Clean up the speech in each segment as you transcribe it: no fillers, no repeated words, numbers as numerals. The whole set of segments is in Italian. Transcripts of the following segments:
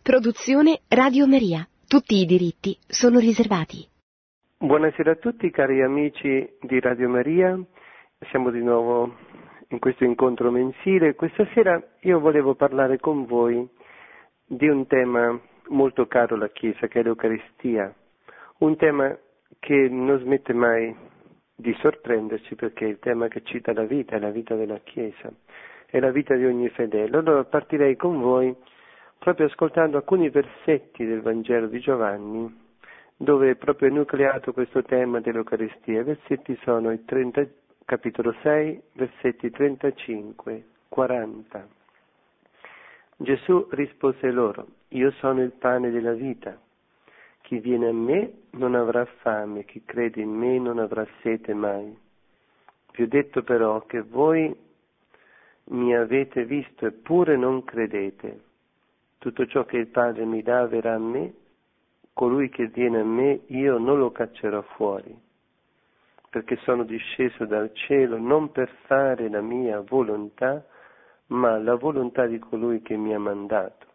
Produzione Radio Maria. Tutti i diritti sono riservati. Buonasera a tutti cari amici di Radio Maria, siamo di nuovo in questo incontro mensile. Questa sera io volevo parlare con voi di un tema molto caro alla Chiesa, che è l'Eucaristia, un tema che non smette mai di sorprenderci perché è il tema che cita la vita, è la vita della Chiesa, è la vita di ogni fedele. Allora partirei con voi proprio ascoltando alcuni versetti del Vangelo di Giovanni, dove è proprio nucleato questo tema dell'Eucaristia. I versetti sono capitolo 6, versetti 35-40. Gesù rispose loro: io sono il pane della vita. Chi viene a me non avrà fame, chi crede in me non avrà sete mai. Vi ho detto però che voi mi avete visto eppure non credete. Tutto ciò che il Padre mi dà verrà a me, colui che viene a me io non lo caccerò fuori, perché sono disceso dal cielo non per fare la mia volontà, ma la volontà di colui che mi ha mandato.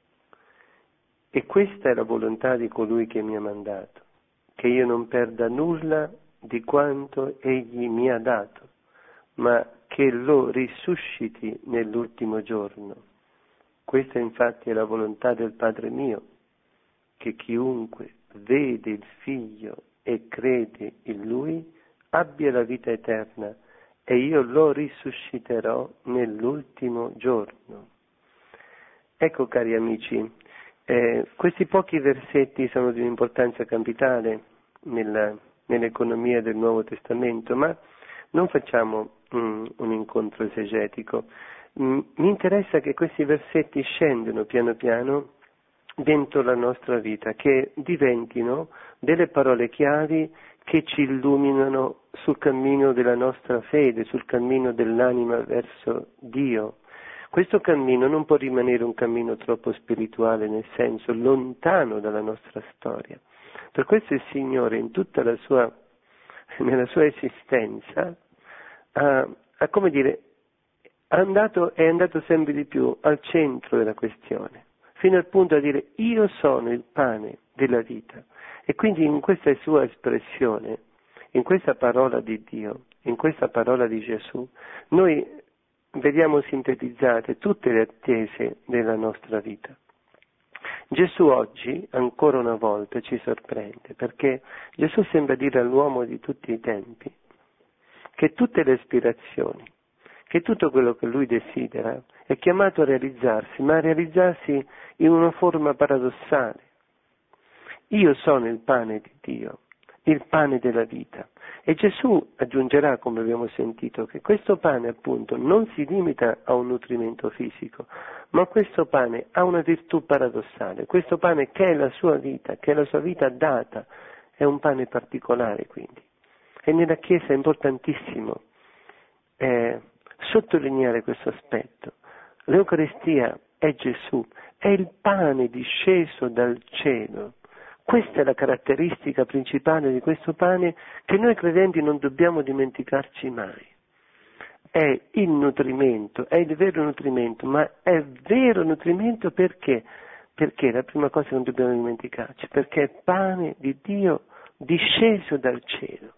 E questa è la volontà di colui che mi ha mandato, che io non perda nulla di quanto egli mi ha dato, ma che lo risusciti nell'ultimo giorno. Questa infatti è la volontà del Padre mio, che chiunque vede il Figlio e crede in Lui abbia la vita eterna, e io lo risusciterò nell'ultimo giorno. Ecco, cari amici, questi pochi versetti sono di un'importanza capitale nell'economia del Nuovo Testamento, ma non facciamo un incontro esegetico. Mi interessa che questi versetti scendano piano piano dentro la nostra vita, che diventino delle parole chiavi che ci illuminano sul cammino della nostra fede, sul cammino dell'anima verso Dio. Questo cammino non può rimanere un cammino troppo spirituale, nel senso lontano dalla nostra storia. Per questo il Signore in tutta nella sua esistenza è andato sempre di più al centro della questione, fino al punto da dire: io sono il pane della vita. E quindi in questa sua espressione, in questa parola di Dio, in questa parola di Gesù, noi vediamo sintetizzate tutte le attese della nostra vita. Gesù oggi, ancora una volta, ci sorprende, perché Gesù sembra dire all'uomo di tutti i tempi che tutte le aspirazioni, che tutto quello che lui desidera è chiamato a realizzarsi, ma a realizzarsi in una forma paradossale. Io sono il pane di Dio, il pane della vita. E Gesù aggiungerà, come abbiamo sentito, che questo pane appunto non si limita a un nutrimento fisico, ma questo pane ha una virtù paradossale. Questo pane che è la sua vita, che è la sua vita data, è un pane particolare quindi. E nella Chiesa è importantissimo sottolineare questo aspetto. L'Eucaristia è Gesù, è il pane disceso dal cielo. Questa è la caratteristica principale di questo pane che noi credenti non dobbiamo dimenticarci mai. È il nutrimento, è il vero nutrimento, ma è vero nutrimento perché? Perché la prima cosa che non dobbiamo dimenticarci, perché è pane di Dio disceso dal cielo.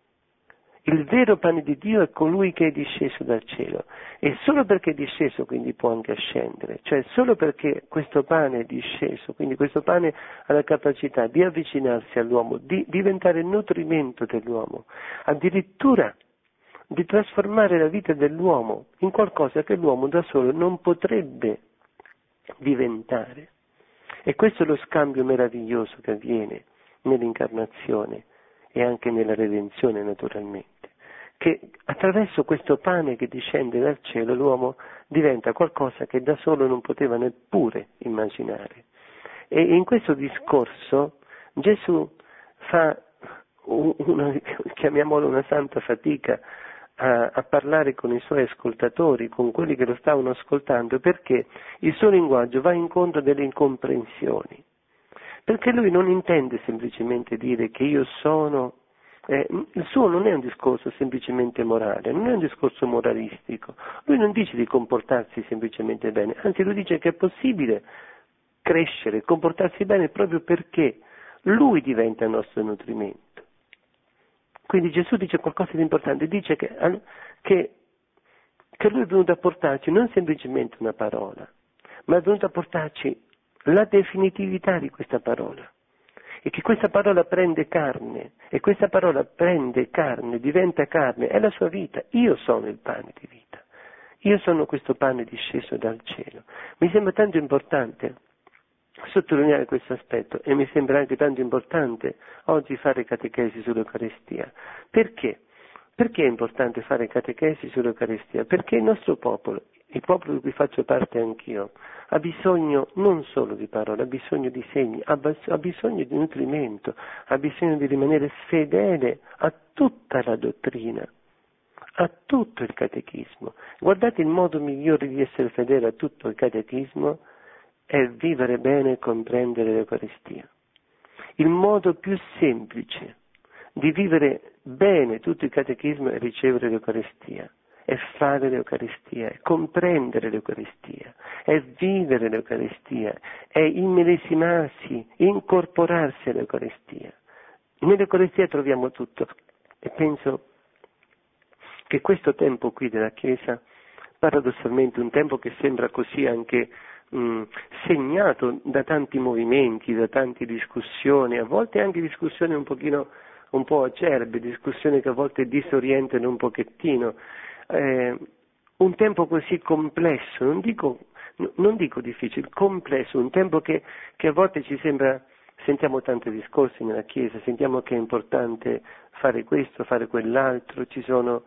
Il vero pane di Dio è colui che è disceso dal cielo, e solo perché è disceso quindi può anche scendere, cioè solo perché questo pane è disceso, quindi questo pane ha la capacità di avvicinarsi all'uomo, di diventare nutrimento dell'uomo, addirittura di trasformare la vita dell'uomo in qualcosa che l'uomo da solo non potrebbe diventare. E questo è lo scambio meraviglioso che avviene nell'incarnazione e anche nella redenzione naturalmente, che attraverso questo pane che discende dal cielo l'uomo diventa qualcosa che da solo non poteva neppure immaginare. E in questo discorso Gesù fa chiamiamolo una santa fatica a parlare con i suoi ascoltatori, con quelli che lo stavano ascoltando, perché il suo linguaggio va incontro delle incomprensioni. Perché lui non intende semplicemente dire che io sono, il suo non è un discorso semplicemente morale, non è un discorso moralistico, lui non dice di comportarsi semplicemente bene, anzi lui dice che è possibile crescere, comportarsi bene proprio perché Lui diventa il nostro nutrimento. Quindi Gesù dice qualcosa di importante, dice che Lui è venuto a portarci non semplicemente una parola, ma è venuto a portarci la definitività di questa parola. E che questa parola prende carne, e questa parola prende carne, diventa carne, è la sua vita. Io sono il pane di vita. Io sono questo pane disceso dal cielo. Mi sembra tanto importante sottolineare questo aspetto e mi sembra anche tanto importante oggi fare catechesi sull'Eucaristia. Perché? Perché è importante fare catechesi sull'Eucaristia? Perché il nostro popolo, il popolo di cui faccio parte anch'io, ha bisogno non solo di parole, ha bisogno di segni, ha bisogno di nutrimento, ha bisogno di rimanere fedele a tutta la dottrina, a tutto il catechismo. Guardate, il modo migliore di essere fedele a tutto il catechismo è vivere bene e comprendere l'Eucaristia. Il modo più semplice di vivere bene tutto il catechismo è ricevere l'Eucaristia, è fare l'Eucaristia, è comprendere l'Eucaristia, è vivere l'Eucaristia, è immedesimarsi, incorporarsi all'Eucaristia. Nell'Eucaristia troviamo tutto e penso che questo tempo qui della Chiesa, paradossalmente un tempo che sembra così anche segnato da tanti movimenti, da tante discussioni, a volte anche discussioni un po' acerbe, discussioni che a volte disorientano un pochettino, un tempo così complesso, non dico difficile, complesso, un tempo che a volte ci sembra, sentiamo tanti discorsi nella Chiesa, sentiamo che è importante fare questo, fare quell'altro, ci sono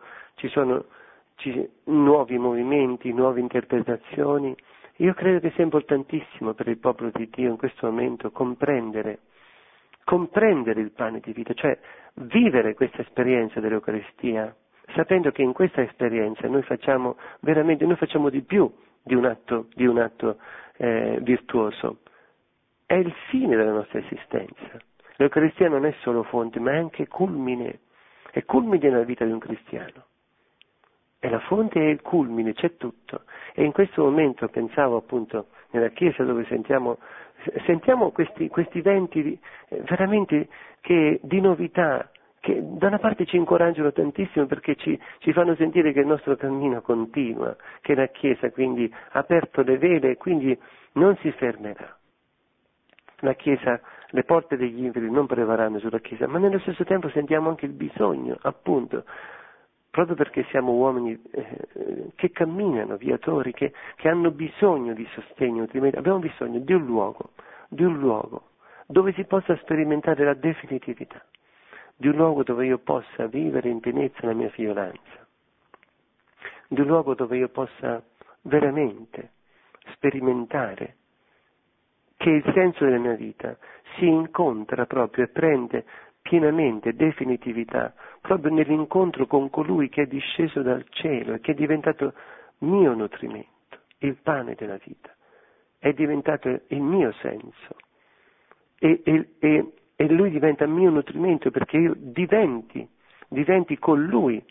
nuovi movimenti, nuove interpretazioni. Io credo che sia importantissimo per il popolo di Dio in questo momento comprendere il pane di vita, cioè vivere questa esperienza dell'Eucaristia, sapendo che in questa esperienza noi facciamo di più di un atto virtuoso. È il fine della nostra esistenza. L'Eucaristia non è solo fonte, ma è anche culmine. È culmine nella vita di un cristiano. È la fonte e il culmine, c'è tutto. E in questo momento pensavo appunto nella Chiesa dove sentiamo questi venti veramente di novità, che da una parte ci incoraggiano tantissimo perché ci fanno sentire che il nostro cammino continua, che la Chiesa quindi ha aperto le vele e quindi non si fermerà. La Chiesa, le porte degli inferi non prevarranno sulla Chiesa, ma nello stesso tempo sentiamo anche il bisogno, appunto, proprio perché siamo uomini che camminano, viatori, che hanno bisogno di sostegno, abbiamo bisogno di un luogo dove si possa sperimentare la definitività, di un luogo dove io possa vivere in pienezza la mia violenza, di un luogo dove io possa veramente sperimentare che il senso della mia vita si incontra proprio e prende pienamente definitività proprio nell'incontro con colui che è disceso dal cielo e che è diventato mio nutrimento, il pane della vita, è diventato il mio senso e lui diventa mio nutrimento perché io diventi con lui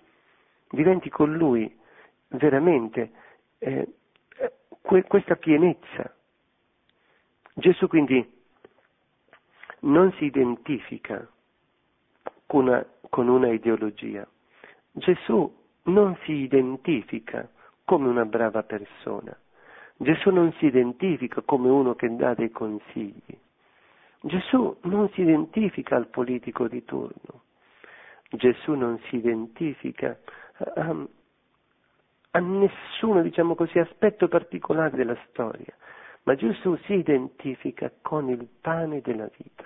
veramente questa pienezza. Gesù quindi non si identifica con una ideologia. Gesù non si identifica come una brava persona. Gesù non si identifica come uno che dà dei consigli. Gesù non si identifica al politico di turno. Gesù non si identifica a nessuno, diciamo così, aspetto particolare della storia, ma Gesù si identifica con il pane della vita.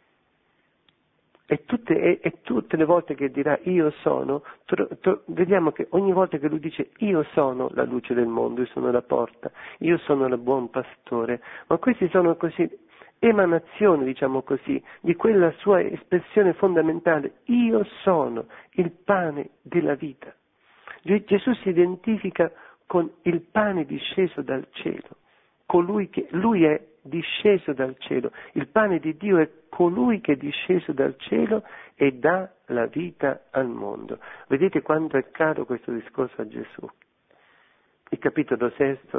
E tutte le volte che dirà io sono, vediamo che ogni volta che lui dice io sono la luce del mondo, io sono la porta, io sono il buon pastore, ma questi sono così emanazioni, diciamo così, di quella sua espressione fondamentale, io sono il pane della vita. Gesù si identifica con il pane disceso dal cielo, colui che lui è disceso dal cielo, il pane di Dio è colui che è disceso dal cielo e dà la vita al mondo. Vedete quanto è caro questo discorso a Gesù. Il capitolo 6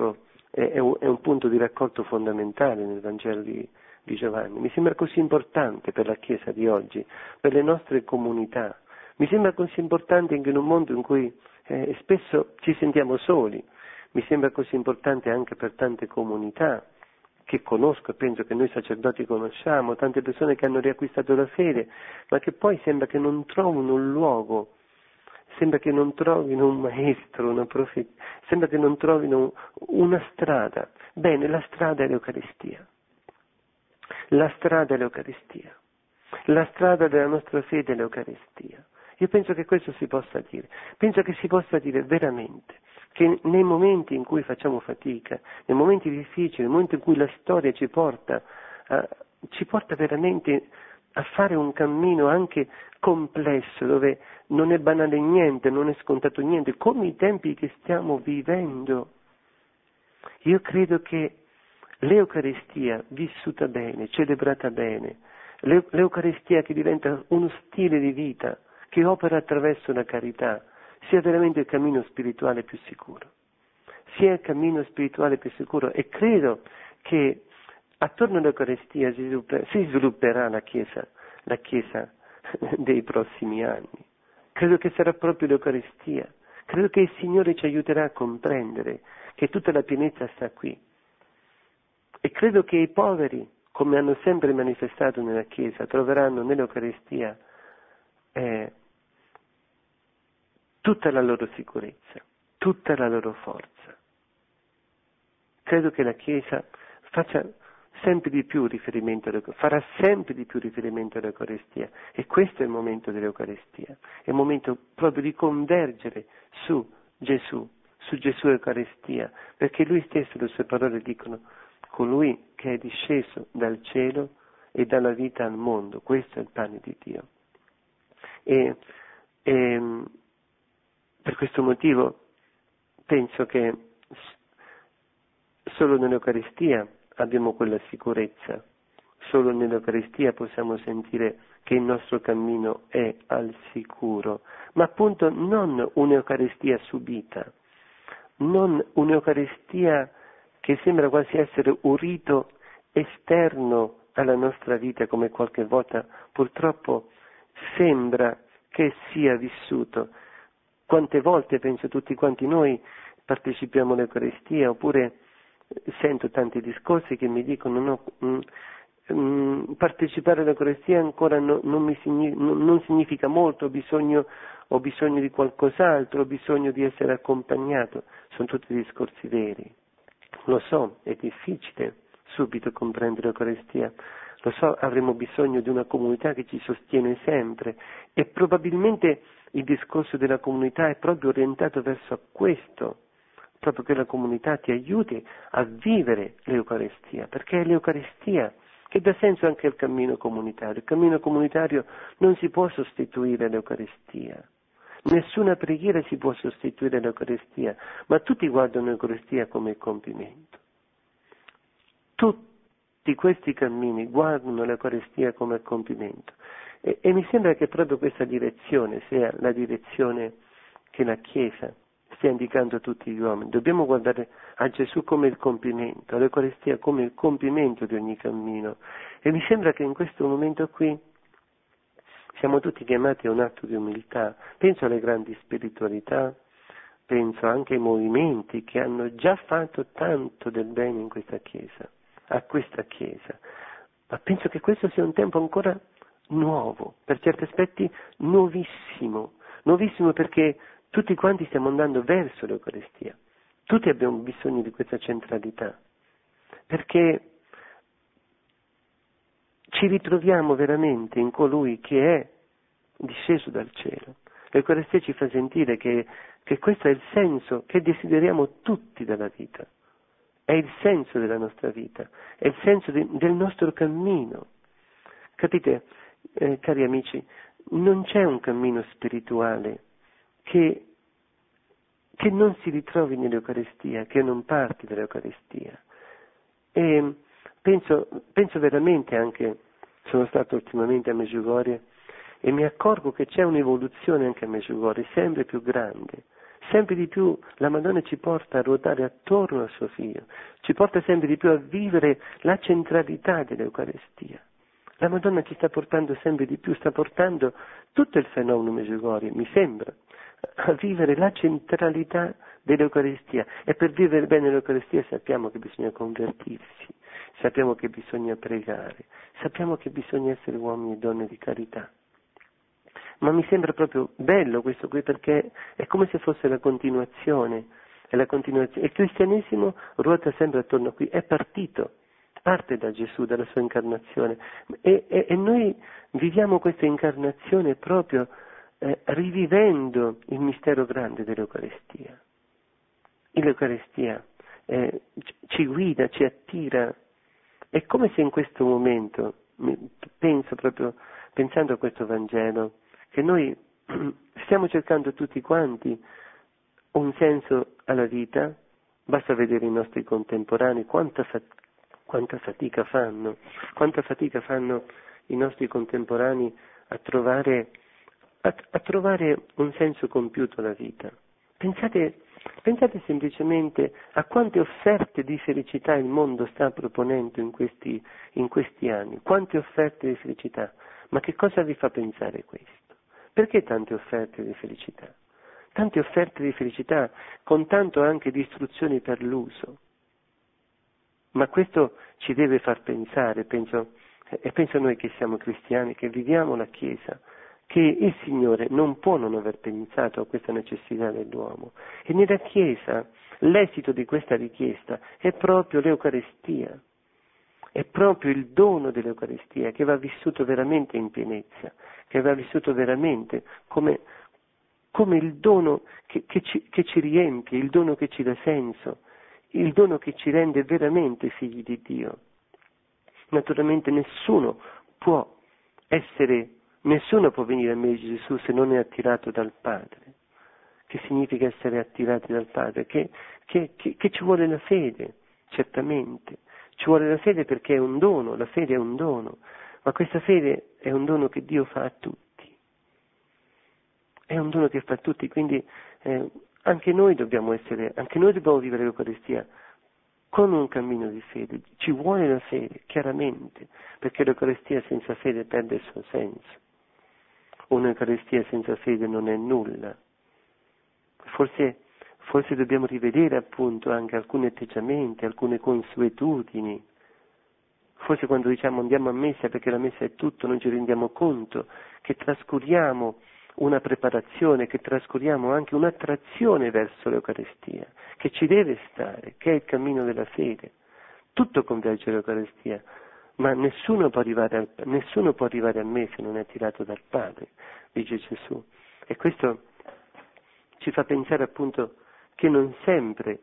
è un punto di raccolto fondamentale nel Vangelo di Giovanni. Mi sembra così importante per la Chiesa di oggi, per le nostre comunità. Mi sembra così importante anche in un mondo in cui spesso ci sentiamo soli. Mi sembra così importante anche per tante comunità che conosco e penso che noi sacerdoti conosciamo, tante persone che hanno riacquistato la fede, ma che poi sembra che non trovino un luogo, sembra che non trovino un maestro, una profezia, sembra che non trovino una strada. Bene, la strada è l'Eucaristia. La strada è l'Eucaristia. La strada della nostra fede è l'Eucaristia. Io penso che questo si possa dire. Penso che si possa dire veramente che nei momenti in cui facciamo fatica, nei momenti difficili, nei momenti in cui la storia ci porta veramente a fare un cammino anche complesso, dove non è banale niente, non è scontato niente, come i tempi che stiamo vivendo. Io credo che l'Eucaristia vissuta bene, celebrata bene, l'Eucaristia che diventa uno stile di vita, che opera attraverso la carità, sia veramente il cammino spirituale più sicuro. Sia il cammino spirituale più sicuro, e credo che attorno all'Eucaristia si svilupperà la Chiesa dei prossimi anni. Credo che sarà proprio l'Eucaristia. Credo che il Signore ci aiuterà a comprendere che tutta la pienezza sta qui. E credo che i poveri, come hanno sempre manifestato nella Chiesa, troveranno nell'Eucaristia tutta la loro sicurezza, tutta la loro forza. Credo che la Chiesa faccia sempre di più riferimento farà sempre di più riferimento all'Eucaristia, e questo è il momento dell'Eucaristia, è il momento proprio di convergere su Gesù Eucaristia, perché Lui stesso, le sue parole dicono: colui che è disceso dal cielo e dà la vita al mondo, questo è il pane di Dio. E per questo motivo penso che solo nell'Eucaristia abbiamo quella sicurezza, solo nell'Eucaristia possiamo sentire che il nostro cammino è al sicuro, ma appunto non un'Eucaristia subita, non un'Eucaristia che sembra quasi essere un rito esterno alla nostra vita, come qualche volta purtroppo sembra che sia vissuto. Quante volte, penso tutti quanti noi, partecipiamo all'Eucaristia, oppure sento tanti discorsi che mi dicono partecipare all'Eucaristia ancora non significa molto, ho bisogno di qualcos'altro, ho bisogno di essere accompagnato. Sono tutti discorsi veri. Lo so, è difficile subito comprendere l'Eucaristia, lo so, avremo bisogno di una comunità che ci sostiene sempre, e probabilmente il discorso della comunità è proprio orientato verso questo, proprio che la comunità ti aiuti a vivere l'Eucaristia, perché è l'Eucaristia che dà senso anche al cammino comunitario. Il cammino comunitario non si può sostituire all'Eucaristia, nessuna preghiera si può sostituire all'Eucaristia, ma tutti guardano l'Eucaristia come il compimento. Tutti questi cammini guardano l'Eucaristia come il compimento, e mi sembra che proprio questa direzione sia la direzione che la Chiesa stia indicando a tutti gli uomini. Dobbiamo guardare a Gesù come il compimento, all'Eucaristia come il compimento di ogni cammino, e mi sembra che in questo momento qui siamo tutti chiamati a un atto di umiltà. Penso alle grandi spiritualità, penso anche ai movimenti che hanno già fatto tanto del bene in questa Chiesa, a questa Chiesa, ma penso che questo sia un tempo ancora nuovo, per certi aspetti nuovissimo perché tutti quanti stiamo andando verso l'Eucaristia, tutti abbiamo bisogno di questa centralità, perché ci ritroviamo veramente in colui che è disceso dal cielo. L'Eucaristia ci fa sentire che questo è il senso che desideriamo tutti dalla vita, è il senso della nostra vita, è il senso del nostro cammino. Capite, cari amici, non c'è un cammino spirituale che non si ritrovi nell'Eucaristia, che non parti dall'Eucaristia. E penso veramente anche, sono stato ultimamente a Medjugorje e mi accorgo che c'è un'evoluzione anche a Medjugorje, sempre più grande, sempre di più la Madonna ci porta a ruotare attorno al suo Figlio, ci porta sempre di più a vivere la centralità dell'Eucaristia. La Madonna ci sta portando sempre di più, sta portando tutto il fenomeno Medjugorje, mi sembra, a vivere la centralità dell'Eucaristia. E per vivere bene l'Eucaristia sappiamo che bisogna convertirsi, sappiamo che bisogna pregare, sappiamo che bisogna essere uomini e donne di carità. Ma mi sembra proprio bello questo qui, perché è come se fosse la continuazione, è la continuazione. Il cristianesimo ruota sempre attorno a qui, è partito, parte da Gesù, dalla sua incarnazione, e noi viviamo questa incarnazione proprio rivivendo il mistero grande dell'Eucaristia. L'Eucaristia ci guida, ci attira. È come se in questo momento, pensando a questo Vangelo, che noi stiamo cercando tutti quanti un senso alla vita. Basta vedere i nostri contemporanei, quanta fatica fanno i nostri contemporanei a trovare un senso compiuto alla vita. Pensate semplicemente a quante offerte di felicità il mondo sta proponendo in questi anni, quante offerte di felicità. Ma che cosa vi fa pensare questo? Perché tante offerte di felicità? Tante offerte di felicità con tanto anche di istruzioni per l'uso. Ma questo ci deve far pensare, penso a noi che siamo cristiani, che viviamo la Chiesa, che il Signore non può non aver pensato a questa necessità dell'uomo. E nella Chiesa l'esito di questa richiesta è proprio l'Eucaristia. È proprio il dono dell'Eucaristia che va vissuto veramente in pienezza, che va vissuto veramente come il dono che ci riempie, il dono che ci dà senso, il dono che ci rende veramente figli di Dio. Naturalmente nessuno può venire a me Gesù se non è attirato dal Padre. Che significa essere attirati dal Padre? Che ci vuole la fede, certamente. Ci vuole la fede perché è un dono, la fede è un dono, ma questa fede è un dono che Dio fa a tutti. È un dono che fa a tutti, quindi anche noi dobbiamo vivere l'Eucaristia con un cammino di fede. Ci vuole la fede, chiaramente, perché l'Eucaristia senza fede perde il suo senso. Un'Eucaristia senza fede non è nulla. Forse dobbiamo rivedere appunto anche alcuni atteggiamenti, alcune consuetudini. Forse quando diciamo andiamo a messa perché la messa è tutto, non ci rendiamo conto che trascuriamo una preparazione, che trascuriamo anche un'attrazione verso l'Eucaristia, che ci deve stare, che è il cammino della fede. Tutto converge all'Eucaristia, ma nessuno può arrivare a me se non è attirato dal Padre, dice Gesù. E questo ci fa pensare appunto che non sempre,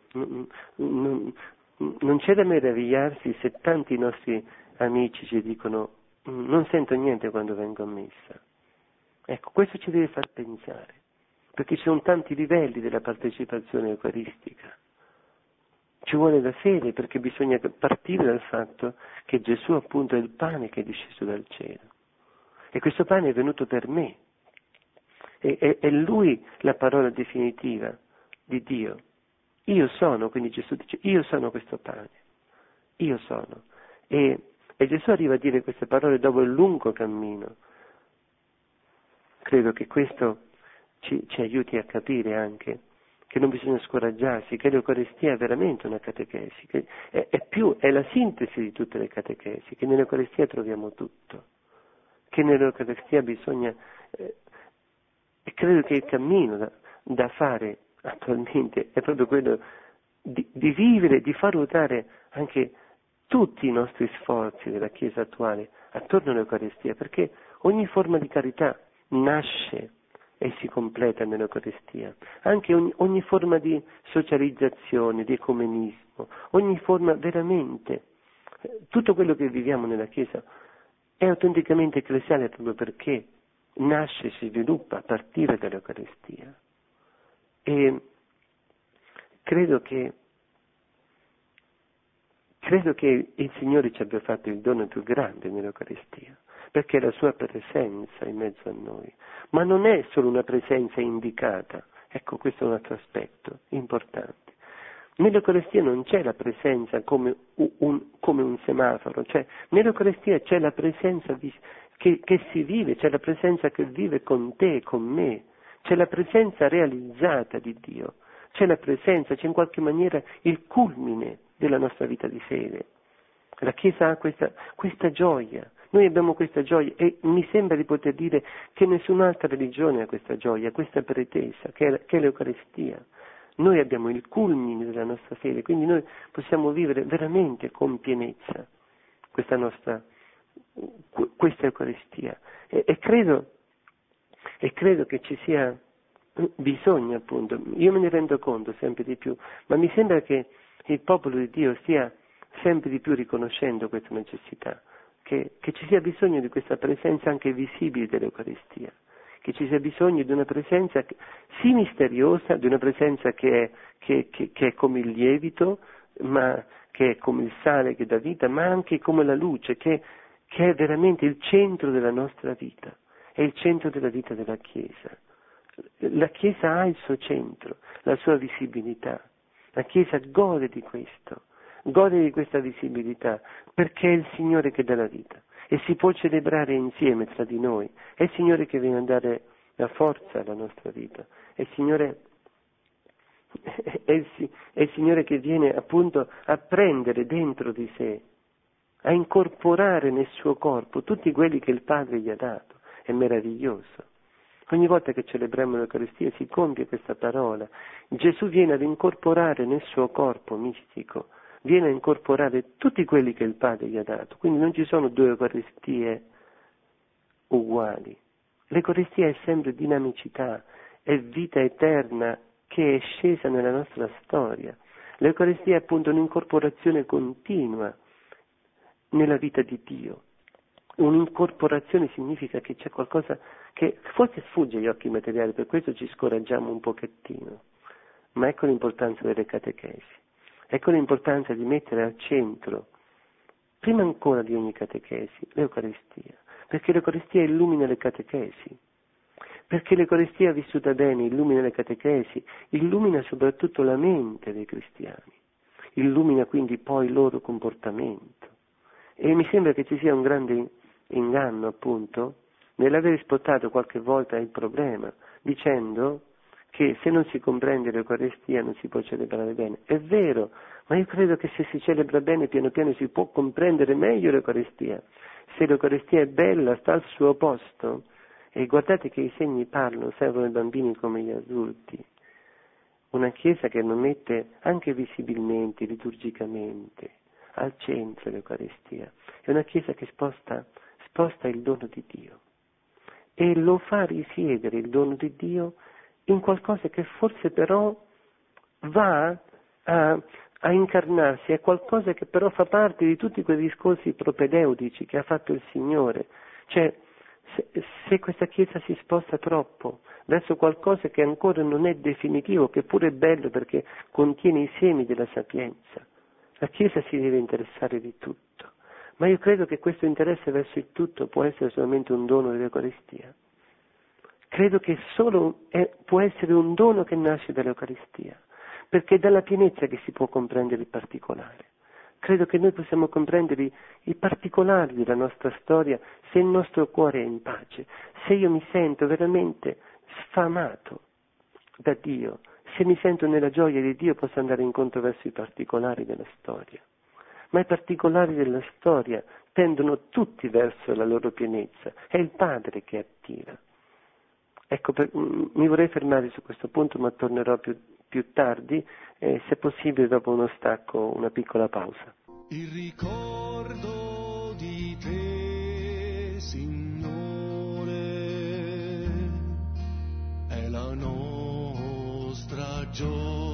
non c'è da meravigliarsi se tanti nostri amici ci dicono non sento niente quando vengo a messa. Ecco, questo ci deve far pensare, perché ci sono tanti livelli della partecipazione eucaristica. Ci vuole la fede perché bisogna partire dal fatto che Gesù appunto è il pane che è disceso dal cielo. E questo pane è venuto per me. È Lui la parola definitiva di Dio. Io sono, quindi Gesù dice, io sono questo pane. Io sono. E Gesù arriva a dire queste parole dopo il lungo cammino. Credo che questo ci aiuti a capire anche che non bisogna scoraggiarsi, che l'Eucaristia è veramente una catechesi, che è la sintesi di tutte le catechesi, che nell'Eucaristia troviamo tutto, che nell'Eucaristia bisogna, e credo che il cammino da fare attualmente è proprio quello di vivere, di far ruotare anche tutti i nostri sforzi della Chiesa attuale attorno all'Eucaristia, perché ogni forma di carità nasce e si completa nell'Eucaristia. Anche ogni forma di socializzazione, di ecumenismo, ogni forma veramente, tutto quello che viviamo nella Chiesa è autenticamente ecclesiale proprio perché nasce e si sviluppa a partire dall'Eucaristia. E credo che il Signore ci abbia fatto il dono più grande nell'Eucaristia, perché è la sua presenza in mezzo a noi. Ma non è solo una presenza indicata, Ecco, questo è un altro aspetto importante. Nell'Eucaristia non c'è la presenza come un semaforo, cioè nell'Eucaristia c'è la presenza che si vive, c'è la presenza che vive con te, con me, c'è la presenza realizzata di Dio, c'è la presenza, c'è in qualche maniera il culmine della nostra vita di fede. La Chiesa ha questa gioia, noi abbiamo questa gioia e mi sembra di poter dire che nessun'altra religione ha questa gioia, questa pretesa, che è l'Eucaristia. Noi abbiamo il culmine della nostra fede, quindi noi possiamo vivere veramente con pienezza questa Eucaristia. E credo che ci sia bisogno, appunto, io me ne rendo conto sempre di più, ma mi sembra che il popolo di Dio stia sempre di più riconoscendo questa necessità, che ci sia bisogno di questa presenza anche visibile dell'Eucaristia, che ci sia bisogno di una presenza sì misteriosa, di una presenza che è come il lievito, ma che è come il sale che dà vita, ma anche come la luce, che è veramente il centro della nostra vita, è il centro della vita della Chiesa. La Chiesa ha il suo centro, la sua visibilità. La Chiesa gode di questo, gode di questa visibilità, perché è il Signore che dà la vita e si può celebrare insieme tra di noi. È il Signore che viene a dare la forza alla nostra vita, è il Signore che viene appunto a prendere dentro di sé, a incorporare nel suo corpo tutti quelli che il Padre gli ha dato. È meraviglioso. Ogni volta che celebriamo l'Eucaristia si compie questa parola. Gesù viene ad incorporare nel suo corpo mistico, viene a incorporare tutti quelli che il Padre gli ha dato. Quindi non ci sono due Eucaristie uguali. L'Eucaristia è sempre dinamicità, è vita eterna che è scesa nella nostra storia. L'Eucaristia è appunto un'incorporazione continua nella vita di Dio. Un'incorporazione significa che c'è qualcosa che forse sfugge agli occhi materiali, per questo ci scoraggiamo un pochettino. Ma ecco l'importanza delle catechesi, ecco l'importanza di mettere al centro, prima ancora di ogni catechesi, l'Eucaristia, perché l'Eucaristia illumina le catechesi, perché l'Eucaristia vissuta bene illumina le catechesi, illumina soprattutto la mente dei cristiani, illumina quindi poi il loro comportamento. E mi sembra che ci sia un grande inganno, appunto, nell'aver spostato qualche volta il problema, dicendo che se non si comprende l'Eucaristia non si può celebrare bene. È vero, ma io credo che se si celebra bene piano piano si può comprendere meglio l'Eucaristia. Se l'Eucaristia è bella, sta al suo posto, e guardate che i segni parlano, servono i bambini come gli adulti. Una Chiesa che non mette anche visibilmente, liturgicamente, al centro l'Eucaristia, è una Chiesa che sposta il dono di Dio e lo fa risiedere il dono di Dio in qualcosa che forse però va a incarnarsi, è qualcosa che però fa parte di tutti quei discorsi propedeutici che ha fatto il Signore. Cioè, se questa Chiesa si sposta troppo verso qualcosa che ancora non è definitivo, che pure è bello perché contiene i semi della sapienza, la Chiesa si deve interessare di tutto. Ma io credo che questo interesse verso il tutto può essere solamente un dono dell'Eucaristia. Credo che può essere un dono che nasce dall'Eucaristia, perché è dalla pienezza che si può comprendere il particolare. Credo che noi possiamo comprendere i particolari della nostra storia se il nostro cuore è in pace, se io mi sento veramente sfamato da Dio, se mi sento nella gioia di Dio posso andare incontro verso i particolari della storia. Ma i particolari della storia tendono tutti verso la loro pienezza, è il Padre che attira. Ecco, mi vorrei fermare su questo punto, ma tornerò più tardi, se possibile dopo uno stacco, una piccola pausa. Il ricordo di te, Signore, è la nostra gioia.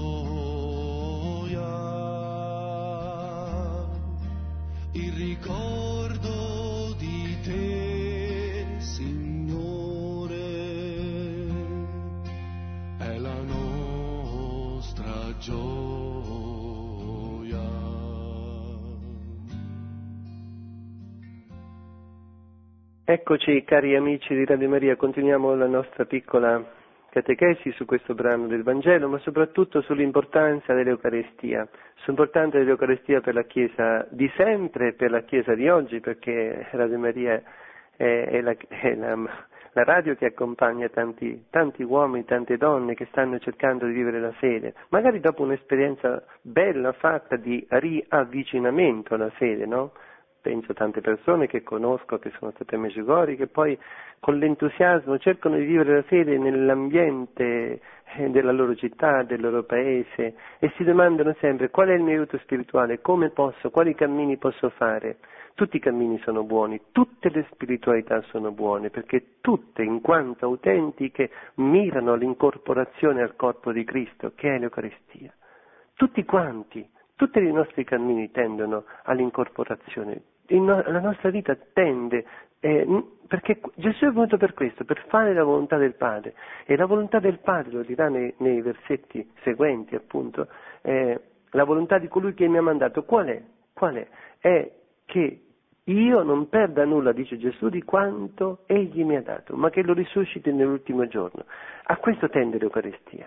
Il ricordo di te, Signore, è la nostra gioia. Eccoci cari amici di Radio Maria, continuiamo la nostra piccola catechesi su questo brano del Vangelo, ma soprattutto sull'importanza dell'Eucaristia. Sull'importanza dell'Eucaristia per la Chiesa di sempre e per la Chiesa di oggi, perché Radio Maria è la radio che accompagna tanti uomini, tante donne che stanno cercando di vivere la fede, magari dopo un'esperienza bella fatta di riavvicinamento alla fede, no? Penso a tante persone che conosco, che sono state a Medjugorje, che poi con l'entusiasmo cercano di vivere la fede nell'ambiente della loro città, del loro paese, e si domandano sempre qual è il mio aiuto spirituale, come posso, quali cammini posso fare. Tutti i cammini sono buoni, tutte le spiritualità sono buone, perché tutte, in quanto autentiche, mirano all'incorporazione al corpo di Cristo, che è l'Eucaristia. Tutti quanti, tutti i nostri cammini tendono all'incorporazione. La nostra vita tende, perché Gesù è venuto per questo, per fare la volontà del Padre, e la volontà del Padre, lo dirà nei versetti seguenti appunto, la volontà di colui che mi ha mandato, qual è? Qual è? È che io non perda nulla, dice Gesù, di quanto Egli mi ha dato, ma che lo risusciti nell'ultimo giorno. A questo tende l'Eucaristia,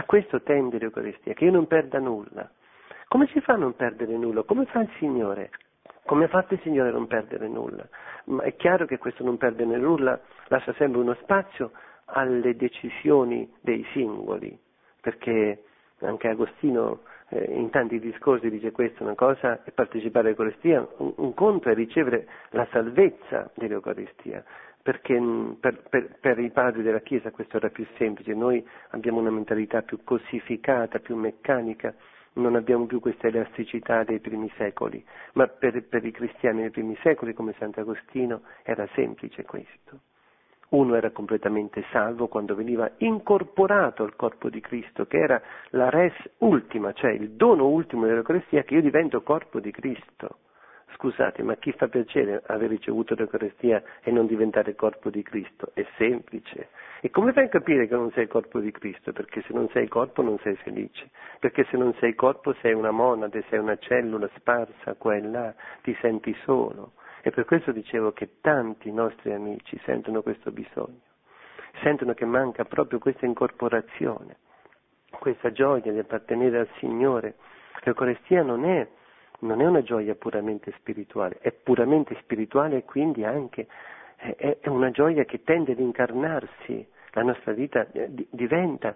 che io non perda nulla. Come si fa a non perdere nulla? Come fa il Signore? Come ha fatto il Signore a non perdere nulla? Ma è chiaro che questo non perdere nulla lascia sempre uno spazio alle decisioni dei singoli, perché anche Agostino in tanti discorsi dice questo: una cosa è partecipare all'Eucaristia, un conto è ricevere la salvezza dell'Eucaristia, perché per i padri della Chiesa questo era più semplice. Noi abbiamo una mentalità più cosificata, più meccanica, non abbiamo più questa elasticità dei primi secoli, ma per i cristiani dei primi secoli, come Sant'Agostino, era semplice questo. Uno era completamente salvo quando veniva incorporato al corpo di Cristo, che era la res ultima, cioè il dono ultimo dell'Eucaristia, che io divento corpo di Cristo. Scusate, ma chi fa piacere aver ricevuto l'Eucaristia e non diventare corpo di Cristo? È semplice. E come fai a capire che non sei corpo di Cristo? Perché se non sei corpo non sei felice, perché se non sei corpo sei una monade, sei una cellula sparsa qua e là, ti senti solo. E per questo dicevo che tanti nostri amici sentono questo bisogno, sentono che manca proprio questa incorporazione, questa gioia di appartenere al Signore. L'Eucaristia non è una gioia puramente spirituale, è puramente spirituale e quindi anche è una gioia che tende ad incarnarsi. La nostra vita diventa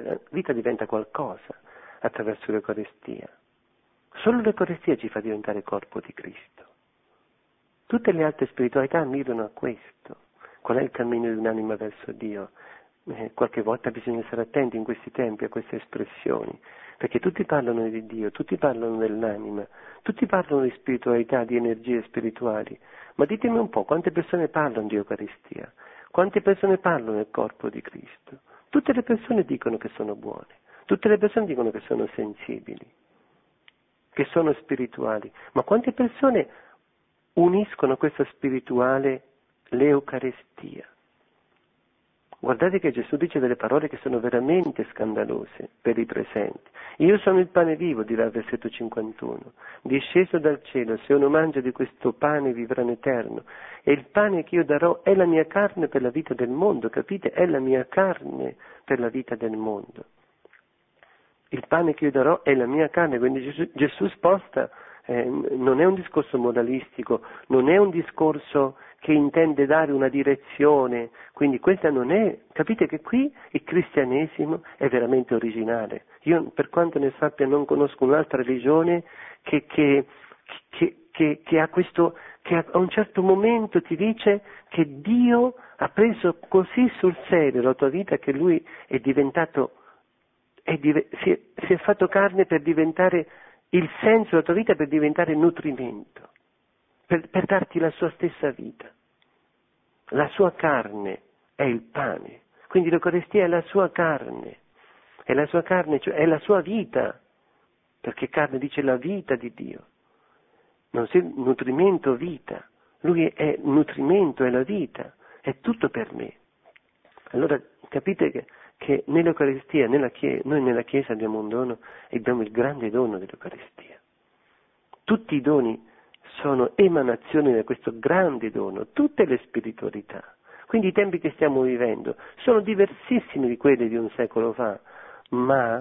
qualcosa attraverso l'Eucaristia. Solo l'Eucaristia ci fa diventare corpo di Cristo. Tutte le altre spiritualità mirano a questo. Qual è il cammino di un'anima verso Dio? Qualche volta bisogna stare attenti in questi tempi a queste espressioni, perché tutti parlano di Dio, tutti parlano dell'anima, tutti parlano di spiritualità, di energie spirituali, ma ditemi un po' quante persone parlano di Eucaristia, quante persone parlano del corpo di Cristo. Tutte le persone dicono che sono buone, tutte le persone dicono che sono sensibili, che sono spirituali, ma quante persone uniscono a questa spirituale l'Eucaristia? Guardate che Gesù dice delle parole che sono veramente scandalose per i presenti. Io sono il pane vivo, dirà il versetto 51, disceso dal cielo, se uno mangia di questo pane vivrà in eterno, e il pane che io darò è la mia carne per la vita del mondo, capite? È la mia carne per la vita del mondo. Il pane che io darò è la mia carne, quindi Gesù sposta. Non è un discorso moralistico, non è un discorso che intende dare una direzione, quindi questa non è, capite che qui il cristianesimo è veramente originale. Io, per quanto ne sappia, non conosco un'altra religione che ha questo, che a un certo momento ti dice che Dio ha preso così sul serio la tua vita che Lui è diventato, si è fatto carne per diventare il senso della tua vita, per diventare nutrimento, per darti la sua stessa vita. La sua carne è il pane, quindi l'Eucaristia è la sua carne, cioè è la sua vita, perché carne dice la vita di Dio, non sia nutrimento, vita. Lui è nutrimento, è la vita, è tutto per me. Allora capite che nell'Eucaristia, noi nella Chiesa abbiamo un dono, e abbiamo il grande dono dell'Eucaristia. Tutti i doni sono emanazioni di questo grande dono, tutte le spiritualità. Quindi i tempi che stiamo vivendo sono diversissimi di quelli di un secolo fa, ma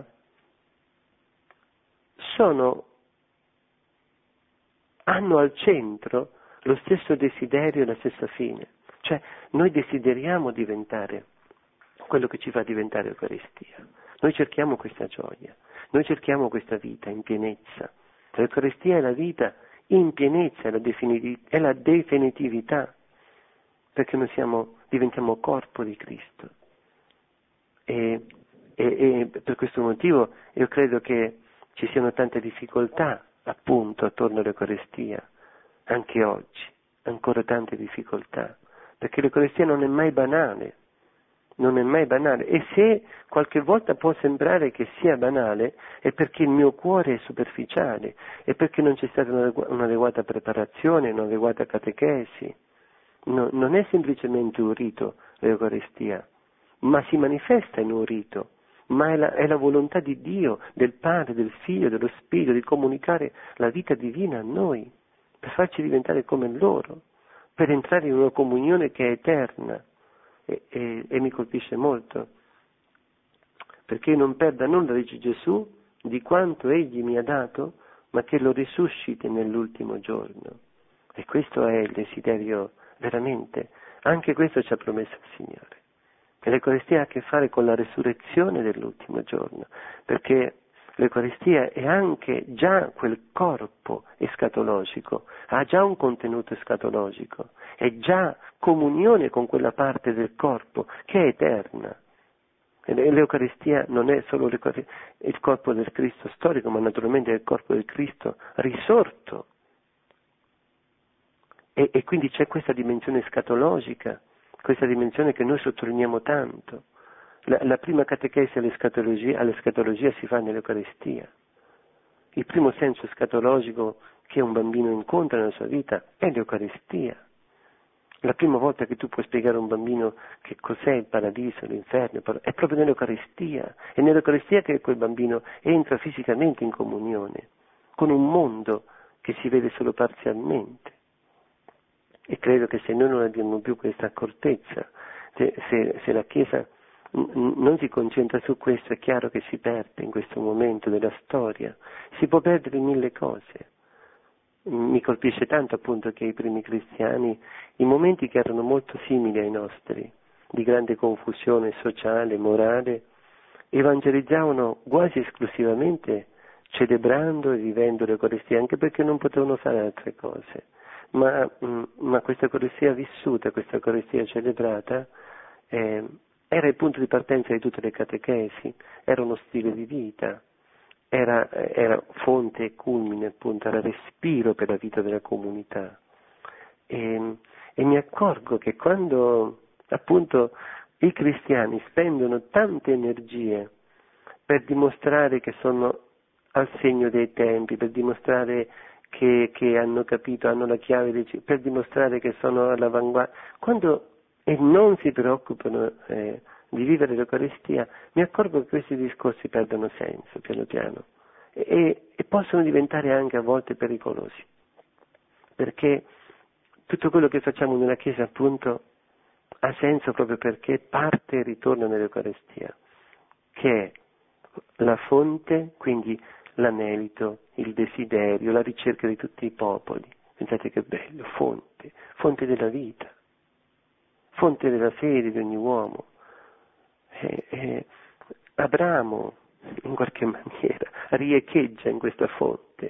hanno al centro lo stesso desiderio e la stessa fine. Cioè, noi desideriamo diventare quello che ci fa diventare Eucaristia. Noi cerchiamo questa gioia, noi cerchiamo questa vita in pienezza. L'Eucaristia è la vita in pienezza, è la definitività, perché noi diventiamo corpo di Cristo. E per questo motivo io credo che ci siano tante difficoltà appunto attorno all'Eucaristia, anche oggi, ancora tante difficoltà, perché l'Eucaristia non è mai banale, e se qualche volta può sembrare che sia banale è perché il mio cuore è superficiale, è perché non c'è stata un'adeguata preparazione, un'adeguata catechesi. No, non è semplicemente un rito l'Eucaristia, ma si manifesta in un rito, ma è la volontà di Dio, del Padre, del Figlio, dello Spirito, di comunicare la vita divina a noi, per farci diventare come loro, per entrare in una comunione che è eterna. E mi colpisce molto, perché non perda nulla, dice Gesù, di quanto Egli mi ha dato, ma che lo risusciti nell'ultimo giorno. E questo è il desiderio veramente, anche questo ci ha promesso il Signore. E l'Eucaristia ha a che fare con la resurrezione dell'ultimo giorno, perché l'Eucaristia è anche già quel corpo escatologico, ha già un contenuto escatologico, è già comunione con quella parte del corpo che è eterna. E l'Eucaristia non è solo il corpo del Cristo storico, ma naturalmente è il corpo del Cristo risorto. E quindi c'è questa dimensione escatologica, questa dimensione che noi sottolineiamo tanto. La prima catechesi all'escatologia si fa nell'Eucaristia. Il primo senso escatologico che un bambino incontra nella sua vita è l'Eucaristia. La prima volta che tu puoi spiegare a un bambino che cos'è il paradiso, l'inferno, è proprio nell'Eucaristia. È nell'Eucaristia che quel bambino entra fisicamente in comunione con un mondo che si vede solo parzialmente. E credo che se noi non abbiamo più questa accortezza, se la Chiesa non si concentra su questo, è chiaro che si perde in questo momento della storia, si può perdere in mille cose. Mi colpisce tanto appunto che i primi cristiani, in momenti che erano molto simili ai nostri, di grande confusione sociale, morale, evangelizzavano quasi esclusivamente celebrando e vivendo l'Eucaristia, anche perché non potevano fare altre cose. Ma questa Eucaristia vissuta, questa Eucaristia celebrata, era il punto di partenza di tutte le catechesi, era uno stile di vita, era fonte e culmine, appunto, era respiro per la vita della comunità. E mi accorgo che quando appunto i cristiani spendono tante energie per dimostrare che sono al segno dei tempi, per dimostrare che hanno capito, hanno la chiave, per dimostrare che sono all'avanguardia, e non si preoccupano di vivere l'Eucaristia, mi accorgo che questi discorsi perdono senso piano piano e possono diventare anche a volte pericolosi, perché tutto quello che facciamo nella Chiesa appunto ha senso proprio perché parte e ritorna nell'Eucaristia, che è la fonte, quindi l'anelito, il desiderio, la ricerca di tutti i popoli. Pensate che bello, fonte della vita, fonte della fede di ogni uomo. Abramo, in qualche maniera, riecheggia in questa fonte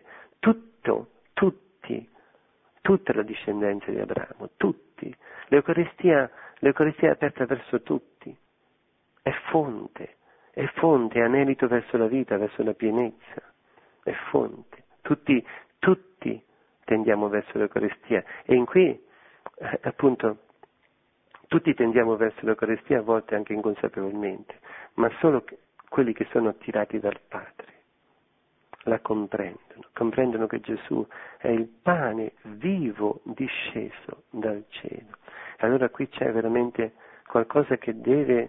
tutta la discendenza di Abramo, tutti. L'Eucaristia è aperta verso tutti, è fonte, è anelito verso la vita, verso la pienezza, è fonte. Tutti tendiamo verso l'Eucaristia e in qui, appunto, tutti tendiamo verso l'Eucaristia, a volte anche inconsapevolmente, ma solo quelli che sono attirati dal Padre la comprendono che Gesù è il pane vivo disceso dal cielo. Allora qui c'è veramente qualcosa che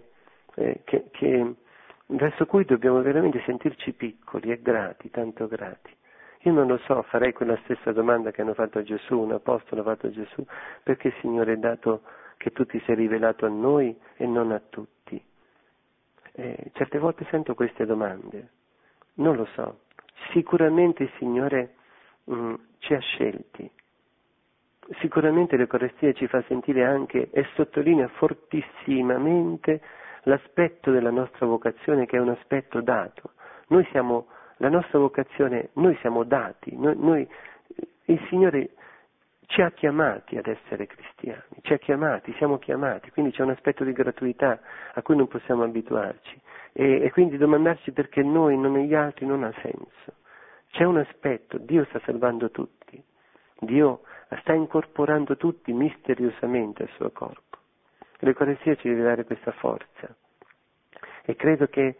verso cui dobbiamo veramente sentirci piccoli e grati, tanto grati. Io non lo so, farei quella stessa domanda che hanno fatto a Gesù, un apostolo ha fatto a Gesù: perché Signore hai dato che tu ti sei rivelato a noi e non a tutti? Certe volte sento queste domande, non lo so. Sicuramente il Signore ci ha scelti, sicuramente l'Eucaristia ci fa sentire anche e sottolinea fortissimamente l'aspetto della nostra vocazione, che è un aspetto dato. La nostra vocazione, noi siamo dati, il Signore ci ha chiamati ad essere cristiani, ci ha chiamati, siamo chiamati, quindi c'è un aspetto di gratuità a cui non possiamo abituarci e quindi domandarci perché noi, non gli altri, non ha senso. C'è un aspetto, Dio sta salvando tutti, Dio sta incorporando tutti misteriosamente al suo corpo. L'Eucaristia ci deve dare questa forza e credo che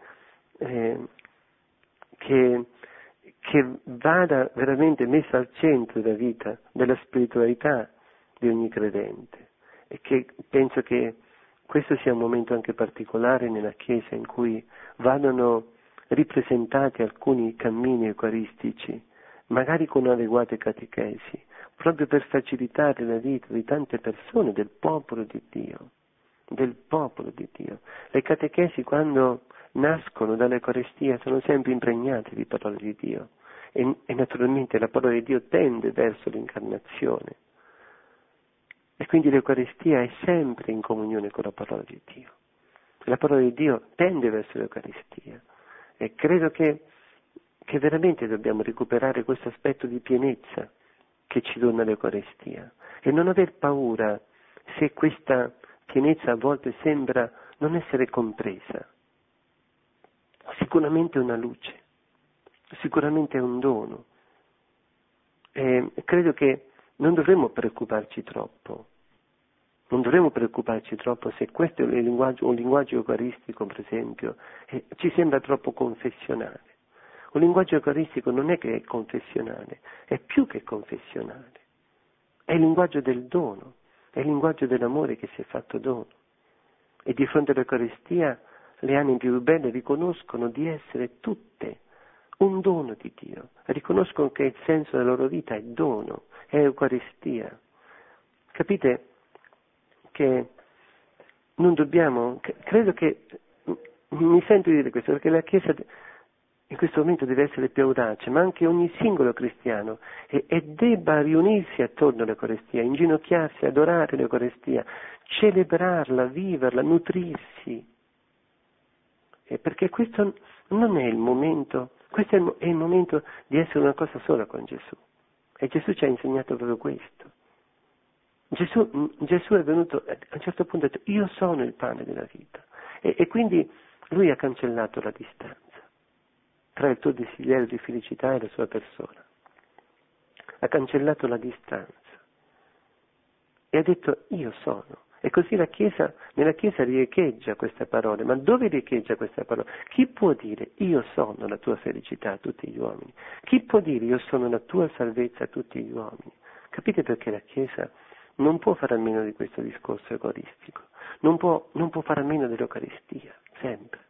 vada veramente messa al centro della vita, della spiritualità di ogni credente e che penso che questo sia un momento anche particolare nella Chiesa in cui vadano ripresentati alcuni cammini eucaristici, magari con adeguate catechesi, proprio per facilitare la vita di tante persone del popolo di Dio, Le catechesi quando nascono dall'Eucaristia sono sempre impregnate di parola di Dio e naturalmente la parola di Dio tende verso l'incarnazione e quindi l'Eucaristia è sempre in comunione con la parola di Dio. La parola di Dio tende verso l'Eucaristia e credo che veramente dobbiamo recuperare questo aspetto di pienezza che ci dona l'Eucaristia e non aver paura se questa pienezza a volte sembra non essere compresa. Sicuramente è una luce, sicuramente è un dono. E credo che non dovremmo preoccuparci troppo. Non dovremmo preoccuparci troppo se questo è un linguaggio eucaristico, per esempio, ci sembra troppo confessionale. Un linguaggio eucaristico non è che è confessionale, è più che confessionale. È il linguaggio del dono, è il linguaggio dell'amore che si è fatto dono. E di fronte all'Eucaristia le anime più belle riconoscono di essere tutte un dono di Dio, riconoscono che il senso della loro vita è dono, è Eucaristia. Capite che non dobbiamo, credo che, mi sento di dire questo, perché la Chiesa in questo momento deve essere più audace, ma anche ogni singolo cristiano, e debba riunirsi attorno all'Eucaristia, inginocchiarsi, adorare l'Eucaristia, celebrarla, viverla, nutrirsi. Perché questo non è il momento, questo è il momento di essere una cosa sola con Gesù. E Gesù ci ha insegnato proprio questo. Gesù è venuto, a un certo punto ha detto, io sono il pane della vita. E quindi lui ha cancellato la distanza tra il tuo desiderio di felicità e la sua persona. Ha cancellato la distanza. E ha detto, io sono. E così nella Chiesa riecheggia queste parole. Ma dove riecheggia questa parola? Chi può dire io sono la tua felicità a tutti gli uomini? Chi può dire io sono la tua salvezza a tutti gli uomini? Capite perché la Chiesa non può fare a meno di questo discorso eucaristico? Non può fare a meno dell'Eucaristia, sempre.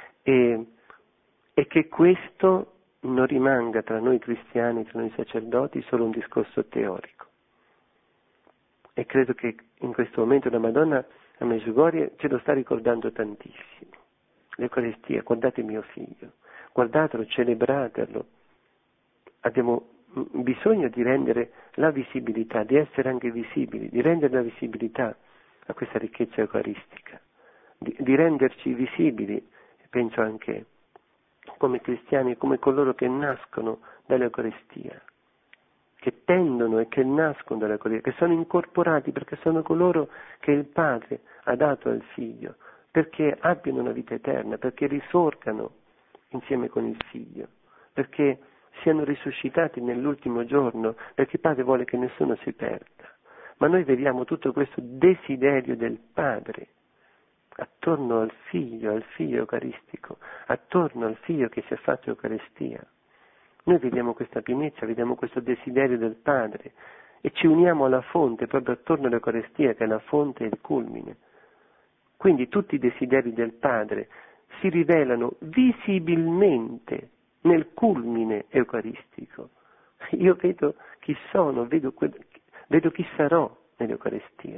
E che questo non rimanga tra noi cristiani, tra noi sacerdoti, solo un discorso teorico. E credo che in questo momento la Madonna a Medjugorje ce lo sta ricordando tantissimo. L'Eucaristia, guardate mio figlio, guardatelo, celebratelo. Abbiamo bisogno di rendere la visibilità, di essere anche visibili, di rendere la visibilità a questa ricchezza eucaristica, di renderci visibili, penso anche come cristiani, come coloro che nascono dall'Eucaristia, che tendono e che nascono dall'Eucaristia, che sono incorporati perché sono coloro che il Padre ha dato al Figlio, perché abbiano una vita eterna, perché risorgano insieme con il Figlio, perché siano risuscitati nell'ultimo giorno, perché il Padre vuole che nessuno si perda. Ma noi vediamo tutto questo desiderio del Padre attorno al Figlio eucaristico, attorno al Figlio che si è fatto Eucaristia. Noi vediamo questa pienezza, vediamo questo desiderio del Padre e ci uniamo alla fonte proprio attorno all'Eucaristia, che è la fonte e il culmine. Quindi tutti i desideri del Padre si rivelano visibilmente nel culmine eucaristico. Io vedo chi sono, vedo chi sarò nell'Eucaristia.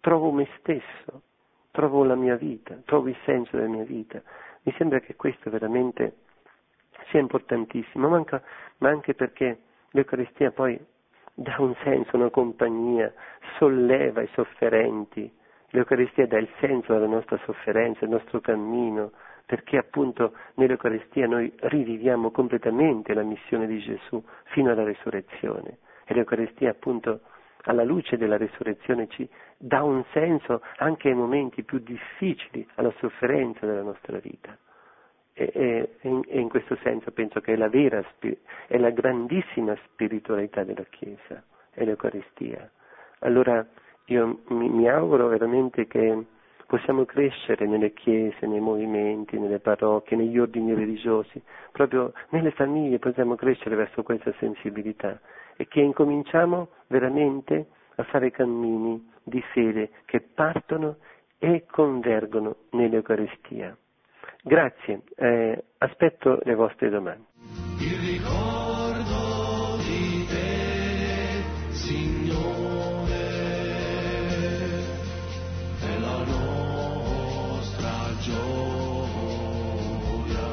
trovo me stesso, trovo la mia vita, trovo il senso della mia vita. Mi sembra che questo veramente sia importantissimo, ma anche perché l'Eucaristia poi dà un senso, una compagnia, solleva i sofferenti. L'Eucaristia dà il senso alla nostra sofferenza, al nostro cammino, perché appunto nell'Eucaristia noi riviviamo completamente la missione di Gesù fino alla resurrezione. E l'Eucaristia appunto alla luce della resurrezione ci dà un senso anche ai momenti più difficili, alla sofferenza della nostra vita. E in questo senso penso che è la grandissima spiritualità della Chiesa, è l'Eucaristia. Allora io mi auguro veramente che possiamo crescere nelle chiese, nei movimenti, nelle parrocchie, negli ordini religiosi, proprio nelle famiglie possiamo crescere verso questa sensibilità e che incominciamo veramente a fare cammini di fede che partono e convergono nell'Eucaristia. Grazie, aspetto le vostre domande. Il ricordo di te, Signore, è la nostra gioia.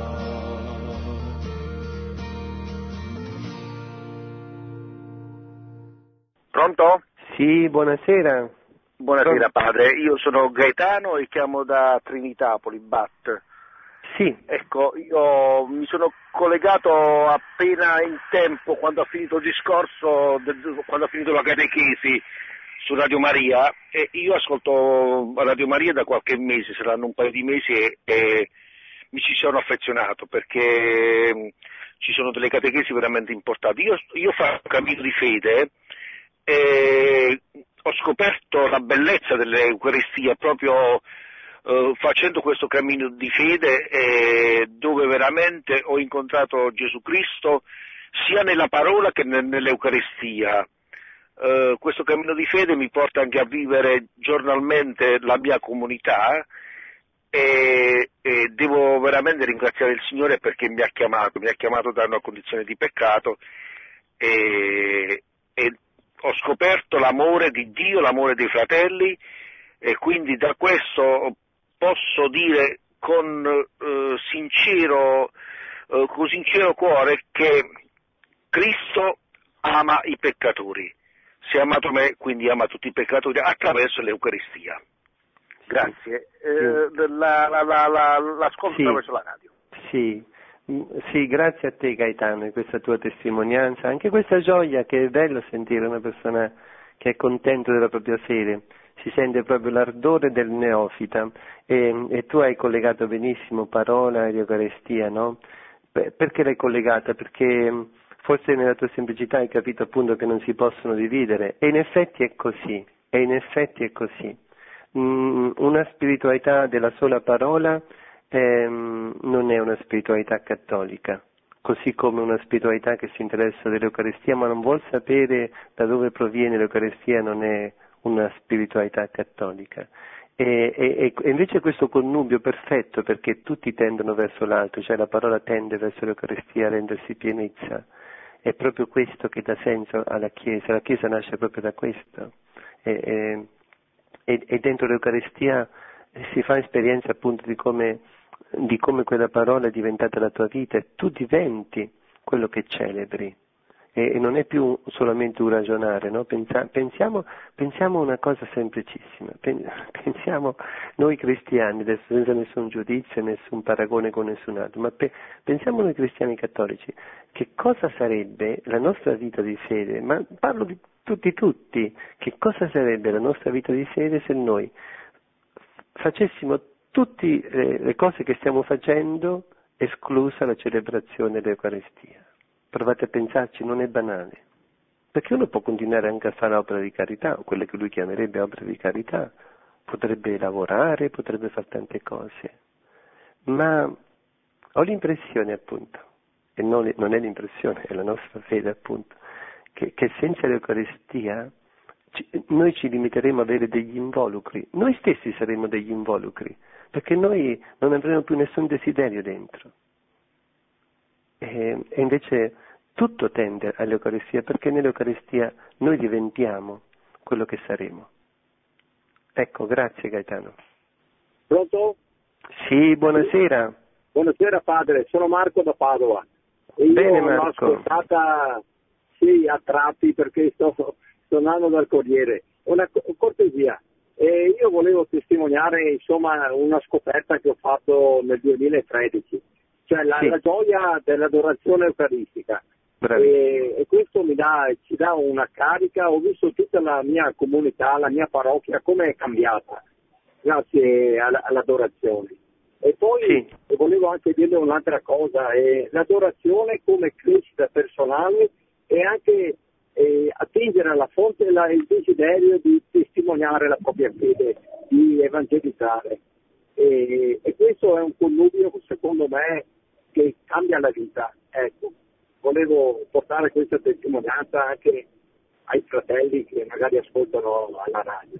Pronto? Sì, buonasera. Buonasera padre, io sono Gaetano e chiamo da Trinitapoli, BAT. Sì. Ecco, io mi sono collegato appena in tempo quando ha finito il discorso, quando ha finito la catechesi su Radio Maria, e io ascolto Radio Maria da qualche mese, saranno un paio di mesi e mi ci sono affezionato perché ci sono delle catechesi veramente importanti. Io faccio un cammino di fede e ho scoperto la bellezza dell'Eucaristia proprio facendo questo cammino di fede dove veramente ho incontrato Gesù Cristo sia nella parola che nell'Eucaristia. Questo cammino di fede mi porta anche a vivere giornalmente la mia comunità e devo veramente ringraziare il Signore perché mi ha chiamato da una condizione di peccato e ho scoperto l'amore di Dio, l'amore dei fratelli e quindi da questo posso dire con sincero cuore che Cristo ama i peccatori. Se ha amato me, quindi ama tutti i peccatori attraverso l'Eucaristia. Grazie. L'ascolto attraverso la radio. Sì. Sì, grazie a te Gaetano di questa tua testimonianza, anche questa gioia che è bello sentire una persona che è contento della propria fede, si sente proprio l'ardore del neofita e tu hai collegato benissimo parola ed Eucaristia, no? Perché l'hai collegata? Perché forse nella tua semplicità hai capito appunto che non si possono dividere e in effetti è così, Una spiritualità della sola parola non è una spiritualità cattolica, così come una spiritualità che si interessa dell'Eucaristia ma non vuol sapere da dove proviene l'Eucaristia non è una spiritualità cattolica. E invece questo connubio perfetto perché tutti tendono verso l'alto, cioè la parola tende verso l'Eucaristia a rendersi pienezza, è proprio questo che dà senso alla Chiesa, la Chiesa nasce proprio da questo e dentro l'Eucaristia si fa esperienza appunto di come quella parola è diventata la tua vita e tu diventi quello che celebri e non è più solamente un ragionare, no? Pensiamo una cosa semplicissima, pensiamo noi cristiani, adesso senza nessun giudizio, nessun paragone con nessun altro, ma pensiamo noi cristiani cattolici, che cosa sarebbe la nostra vita di fede, ma parlo di tutti, che cosa sarebbe la nostra vita di fede se noi facessimo tutte le cose che stiamo facendo, esclusa la celebrazione dell'Eucaristia. Provate a pensarci, non è banale. Perché uno può continuare anche a fare opera di carità, o quelle che lui chiamerebbe opera di carità, potrebbe lavorare, potrebbe fare tante cose. Ma ho l'impressione, appunto, e non è l'impressione, è la nostra fede, appunto, che senza l'Eucaristia noi ci limiteremo ad avere degli involucri, noi stessi saremo degli involucri, perché noi non avremo più nessun desiderio dentro. E invece tutto tende all'Eucaristia, perché nell'Eucaristia noi diventiamo quello che saremo. Ecco, grazie Gaetano. Pronto? Sì, buonasera. Buonasera padre, sono Marco da Padova. E Bene, io l'ho Marco. ascoltata a tratti perché sto andando dal Corriere. Una cortesia, io volevo testimoniare insomma una scoperta che ho fatto nel 2013, cioè la gioia dell'adorazione eucaristica. E questo ci dà una carica. Ho visto tutta la mia comunità, la mia parrocchia come è cambiata grazie all'adorazione. E poi volevo anche dire un'altra cosa, l'adorazione come crescita personale e anche attingere alla fonte il desiderio di testimoniare la propria fede, di evangelizzare. E questo è un connubio, secondo me, che cambia la vita. Ecco. Volevo portare questa testimonianza anche ai fratelli che magari ascoltano alla radio.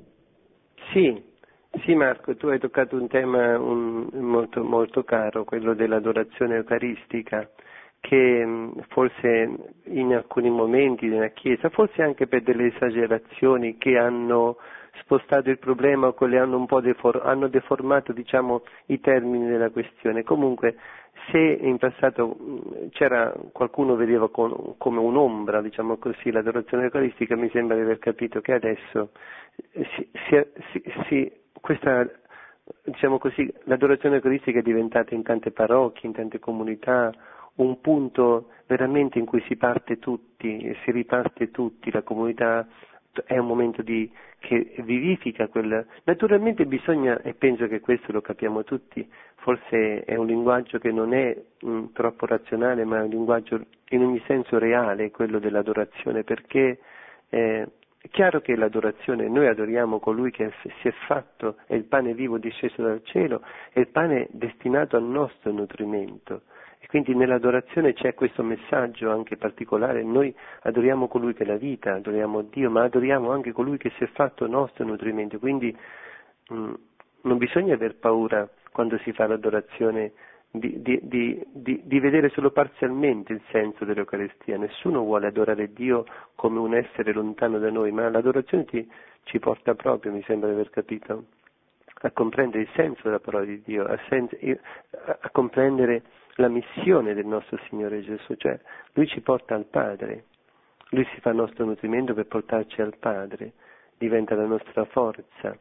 Sì Marco, tu hai toccato un tema molto, molto caro, quello dell'adorazione eucaristica, che forse in alcuni momenti nella Chiesa, forse anche per delle esagerazioni che hanno spostato il problema o che le hanno un po' hanno deformato, diciamo, i termini della questione. Comunque, se in passato c'era qualcuno vedeva come un'ombra, diciamo così, l'adorazione eucaristica, mi sembra di aver capito che adesso questa, diciamo così, l'adorazione eucaristica è diventata in tante parrocchie, in tante comunità, un punto veramente in cui si parte tutti, e si riparte tutti, la comunità è un momento che vivifica quel. Naturalmente bisogna, e penso che questo lo capiamo tutti, forse è un linguaggio che non è troppo razionale, ma è un linguaggio in ogni senso reale, quello dell'adorazione, perché è chiaro che l'adorazione, noi adoriamo colui che si è fatto, è il pane vivo disceso dal cielo, è il pane destinato al nostro nutrimento. E quindi nell'adorazione c'è questo messaggio anche particolare, noi adoriamo colui che è la vita, adoriamo Dio, ma adoriamo anche colui che si è fatto nostro nutrimento, quindi non bisogna aver paura quando si fa l'adorazione di vedere solo parzialmente il senso dell'Eucaristia. Nessuno vuole adorare Dio come un essere lontano da noi, ma l'adorazione ci porta proprio, mi sembra di aver capito, a comprendere il senso della parola di Dio, a comprendere la missione del nostro Signore Gesù, cioè Lui ci porta al Padre, Lui si fa nostro nutrimento per portarci al Padre, diventa la nostra forza.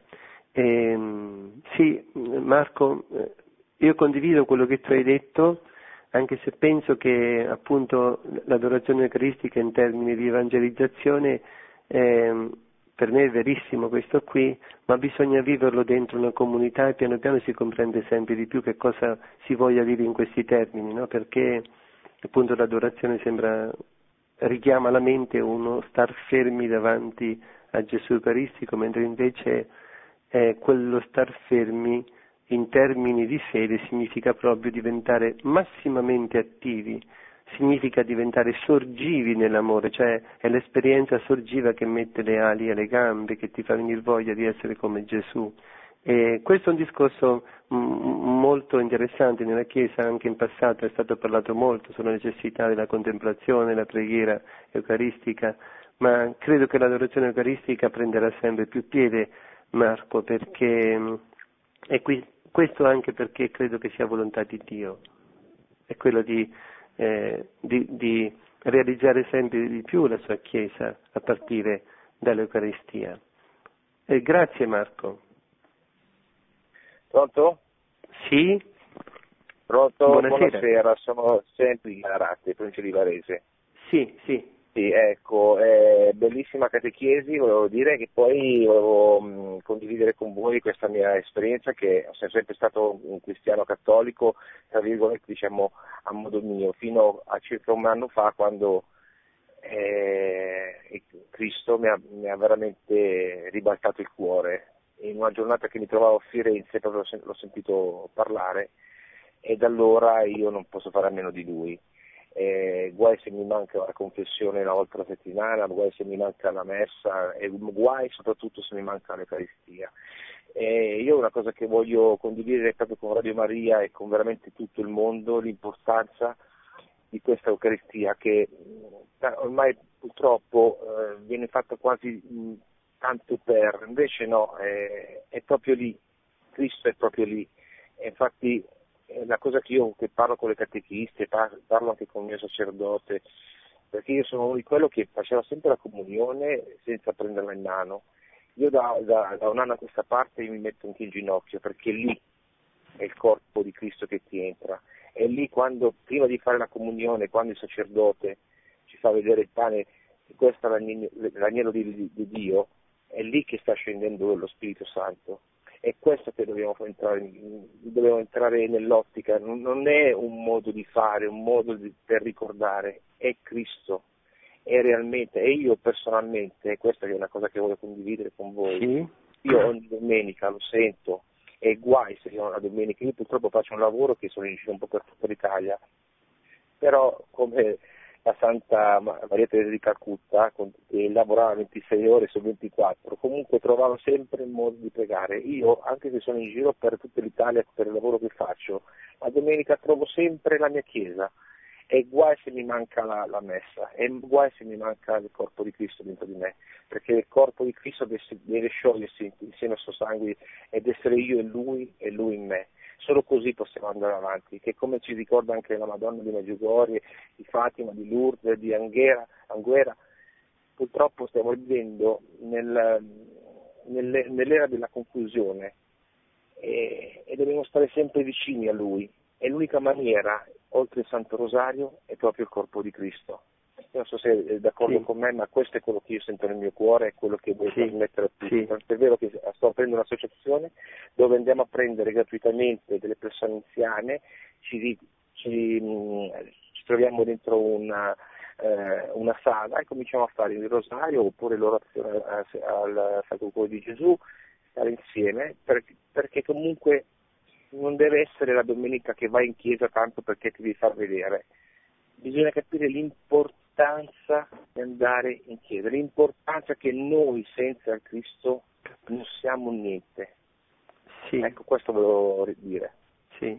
Sì, Marco, io condivido quello che tu hai detto, anche se penso che appunto l'adorazione eucaristica in termini di evangelizzazione per me è verissimo questo qui, ma bisogna viverlo dentro una comunità e piano piano si comprende sempre di più che cosa si voglia dire in questi termini, no? Perché appunto l'adorazione richiama alla mente uno star fermi davanti a Gesù Eucaristico, mentre invece quello star fermi in termini di fede significa proprio diventare massimamente attivi, significa diventare sorgivi nell'amore, cioè è l'esperienza sorgiva che mette le ali alle gambe, che ti fa venire voglia di essere come Gesù. E questo è un discorso molto interessante nella Chiesa, anche in passato è stato parlato molto sulla necessità della contemplazione, la preghiera eucaristica, ma credo che l'adorazione eucaristica prenderà sempre più piede, Marco, perché questo anche perché credo che sia volontà di Dio, è quello di realizzare sempre di più la sua Chiesa a partire dall'Eucaristia. Grazie Marco. Pronto? Sì? Pronto? Buonasera. Sono sempre Garatti, provincia di Varese. Sì. Sì, ecco, bellissima catechesi, volevo dire che poi volevo condividere con voi questa mia esperienza, che sono sempre stato un cristiano cattolico, tra virgolette, diciamo, a modo mio, fino a circa un anno fa, quando Cristo mi ha veramente ribaltato il cuore. In una giornata che mi trovavo a Firenze, proprio l'ho sentito parlare, e da allora io non posso fare a meno di lui. Guai se mi manca la confessione una volta alla settimana, guai se mi manca la messa, e guai soprattutto se mi manca l'Eucaristia. Io una cosa che voglio condividere proprio con Radio Maria e con veramente tutto il mondo, l'importanza di questa Eucaristia che ormai purtroppo viene fatta quasi tanto per, invece no, è proprio lì, Cristo è proprio lì. E infatti è la cosa che parlo con le catechiste, parlo anche con il mio sacerdote, perché io sono uno di quello che faceva sempre la comunione senza prenderla in mano. Io da un anno a questa parte mi metto anche in ginocchio, perché lì è il corpo di Cristo che ti entra. E lì quando, prima di fare la comunione, quando il sacerdote ci fa vedere il pane, questo è l'agnello di Dio, è lì che sta scendendo lo Spirito Santo. È questo che dobbiamo entrare nell'ottica, non è un modo di fare, un modo per ricordare, è Cristo, è realmente, e io personalmente, questa è una cosa che voglio condividere con voi, Sì. Io ogni domenica lo sento, e guai se io la domenica, io purtroppo faccio un lavoro che sono in giro un po' per tutta l'Italia, però come la Santa Maria Teresa di Calcutta, che lavorava 26 ore su 24, comunque trovavo sempre il modo di pregare. Io, anche se sono in giro per tutta l'Italia per il lavoro che faccio, la domenica trovo sempre la mia chiesa, e guai se mi manca la messa, e guai se mi manca il corpo di Cristo dentro di me, perché il corpo di Cristo deve sciogliersi insieme al suo sangue ed essere io in lui e lui in me. Solo così possiamo andare avanti, che come ci ricorda anche la Madonna di Medjugorje, di Fatima, di Lourdes, di Anguera, purtroppo stiamo vivendo nell'era della confusione e dobbiamo stare sempre vicini a Lui. E l'unica maniera, oltre il Santo Rosario, è proprio il corpo di Cristo. Non so se è d'accordo con me, ma questo è quello che io sento nel mio cuore, è quello che voglio trasmettere a tutti. È vero che sto aprendo un'associazione dove andiamo a prendere gratuitamente delle persone anziane, ci troviamo dentro una sala e cominciamo a fare il rosario oppure l'orazione al Sacro Cuore di Gesù, stare insieme, perché comunque non deve essere la domenica che vai in chiesa tanto perché ti devi far vedere. Bisogna capire l'importanza di andare in chiesa, l'importanza che noi senza Cristo non siamo niente. Sì. Ecco, questo volevo dire. Sì.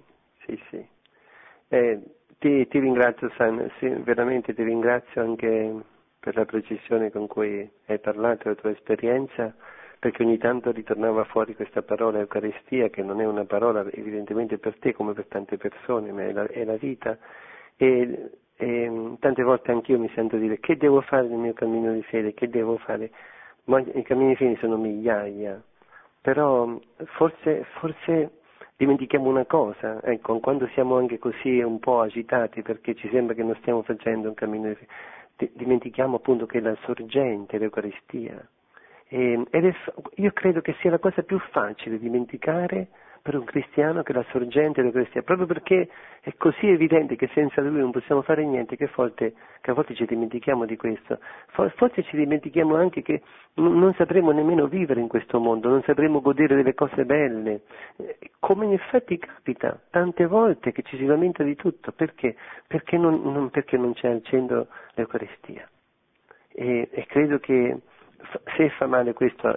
Ti ringrazio Sam, sì, veramente ti ringrazio anche per la precisione con cui hai parlato della tua esperienza, perché ogni tanto ritornava fuori questa parola Eucaristia, che non è una parola evidentemente per te come per tante persone, ma è la vita. E tante volte anch'io mi sento dire: che devo fare nel mio cammino di fede, che devo fare? Ma i cammini di fede sono migliaia, però forse dimentichiamo una cosa, ecco, quando siamo anche così un po' agitati perché ci sembra che non stiamo facendo un cammino di fede, dimentichiamo appunto che la sorgente è l'Eucaristia. Io credo che sia la cosa più facile dimenticare per un cristiano, che la sorgente dell'Eucaristia, proprio perché è così evidente che senza lui non possiamo fare niente, che a volte ci dimentichiamo di questo. Forse ci dimentichiamo anche che non sapremo nemmeno vivere in questo mondo, non sapremo godere delle cose belle, come in effetti capita tante volte che ci si lamenta di tutto. Perché? Perché non c'è al centro l'Eucaristia. E credo che se fa male questo,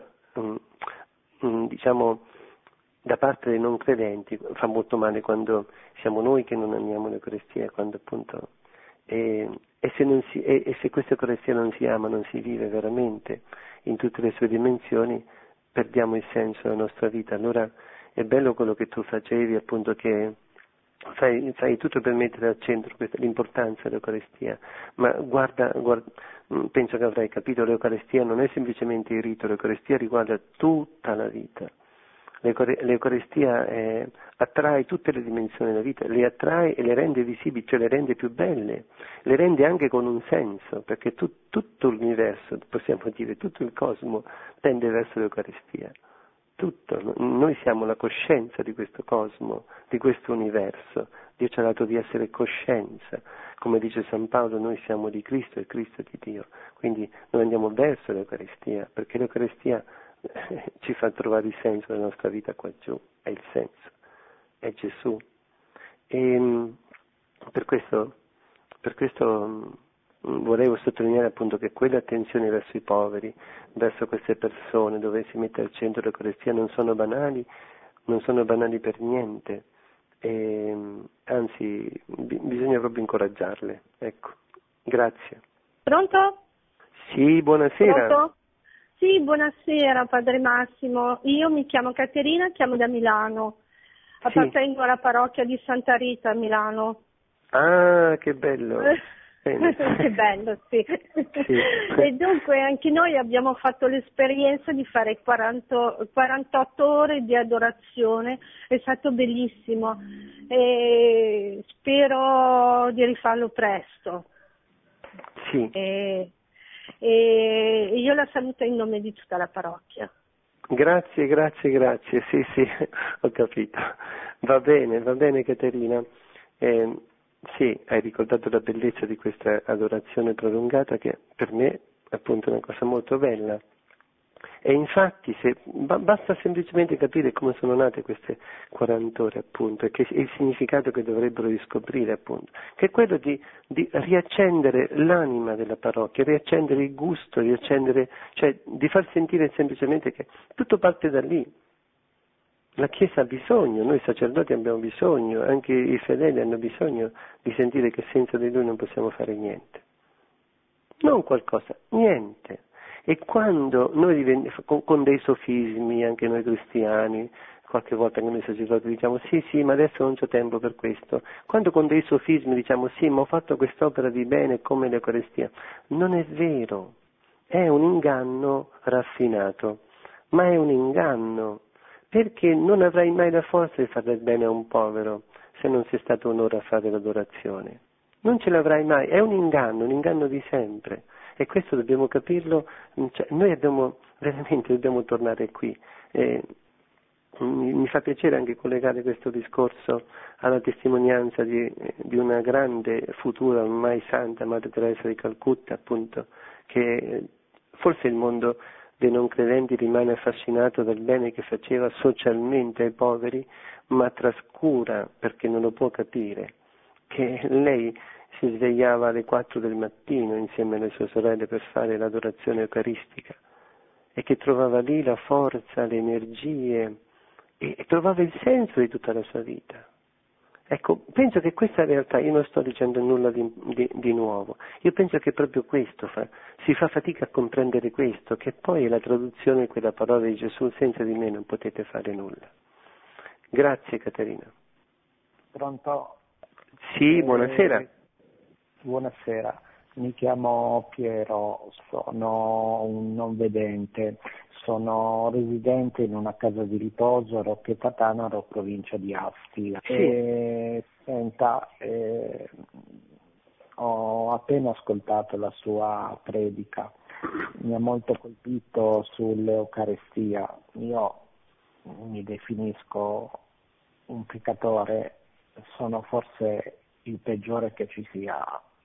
diciamo, da parte dei non credenti, fa molto male quando siamo noi che non amiamo l'Eucaristia, quando appunto e se questa Eucaristia non si ama, non si vive veramente in tutte le sue dimensioni, perdiamo il senso della nostra vita. Allora è bello quello che tu facevi, appunto, che fai tutto per mettere al centro l'importanza dell'Eucaristia, ma guarda, penso che avrai capito, l'Eucaristia non è semplicemente il rito, l'Eucaristia riguarda tutta la vita. L'Eucaristia attrae tutte le dimensioni della vita, le attrae e le rende visibili, cioè le rende più belle, le rende anche con un senso, perché tutto l'universo, possiamo dire, tutto il cosmo tende verso l'Eucaristia. Tutto, noi siamo la coscienza di questo cosmo, di questo universo. Dio ci ha dato di essere coscienza, come dice San Paolo, noi siamo di Cristo e Cristo di Dio, quindi noi andiamo verso l'Eucaristia, perché l'Eucaristia ci fa trovare il senso della nostra vita qua giù, è il senso, è Gesù. E per questo volevo sottolineare appunto che quelle attenzioni verso i poveri, verso queste persone dove si mette al centro l'Eucaristia non sono banali per niente, anzi bisogna proprio incoraggiarle. Ecco, grazie. Pronto? Sì, buonasera. Pronto? Sì, buonasera Padre Massimo, io mi chiamo Caterina, chiamo da Milano, appartengo alla parrocchia di Santa Rita a Milano. Ah, che bello! Che bello, sì. Sì. E dunque anche noi abbiamo fatto l'esperienza di fare 48 ore di adorazione, è stato bellissimo e spero di rifarlo presto. Sì. E io la saluto in nome di tutta la parrocchia. Grazie, sì, ho capito. Va bene Caterina. Sì, hai ricordato la bellezza di questa adorazione prolungata che per me appunto è una cosa molto bella. E infatti basta semplicemente capire come sono nate queste 40 ore appunto e il significato che dovrebbero riscoprire appunto, che è quello di riaccendere l'anima della parrocchia, riaccendere il gusto, cioè di far sentire semplicemente che tutto parte da lì. La Chiesa ha bisogno, noi sacerdoti abbiamo bisogno, anche i fedeli hanno bisogno di sentire che senza di Lui non possiamo fare niente. Non qualcosa, niente. E quando noi con dei sofismi, anche noi cristiani, qualche volta che noi sacerdoti diciamo sì, ma adesso non c'ho tempo per questo, quando con dei sofismi diciamo sì, ma ho fatto quest'opera di bene come l'Eucaristia, non è vero, è un inganno raffinato, ma è un inganno. Perché non avrai mai la forza di fare del bene a un povero se non sei stato un'ora a fare l'adorazione. Non ce l'avrai mai, è un inganno di sempre. E questo dobbiamo capirlo, cioè, noi dobbiamo tornare qui. Mi fa piacere anche collegare questo discorso alla testimonianza di una grande futura, ormai santa, Madre Teresa di Calcutta, appunto, che forse il mondo dei non credenti rimane affascinato dal bene che faceva socialmente ai poveri, ma trascura, perché non lo può capire, che lei si svegliava alle 4 del mattino insieme alle sue sorelle per fare l'adorazione eucaristica e che trovava lì la forza, le energie e trovava il senso di tutta la sua vita. Ecco, penso che questa realtà, io non sto dicendo nulla di nuovo, io penso che proprio questo si fa fatica a comprendere questo, che poi è la traduzione di quella parola di Gesù, senza di me non potete fare nulla. Grazie Caterina. Pronto? Sì, buonasera. Buonasera, mi chiamo Piero, sono un non vedente, sono residente in una casa di riposo a Rocchetta Tanaro, provincia di Asti. Sì. Senta, ho appena ascoltato la sua predica, mi ha molto colpito sull'Eucaristia. Io mi definisco un peccatore, sono forse il peggiore che ci sia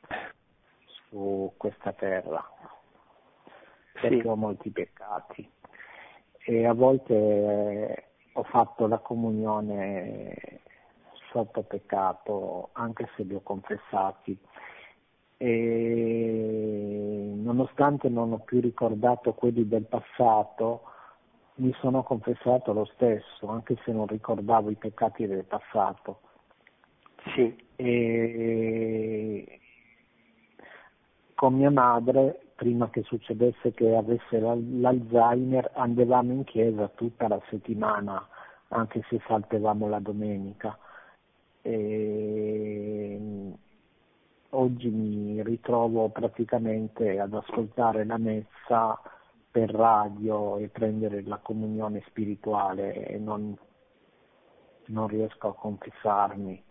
su questa terra, perché ho molti peccati e a volte ho fatto la comunione sotto peccato anche se li ho confessati e nonostante non ho più ricordato quelli del passato mi sono confessato lo stesso anche se non ricordavo i peccati del passato. Sì. E con mia madre, prima che succedesse che avesse l'Alzheimer, andavamo in chiesa tutta la settimana, anche se saltavamo la domenica. E oggi mi ritrovo praticamente ad ascoltare la messa per radio e prendere la comunione spirituale e non riesco a confessarmi.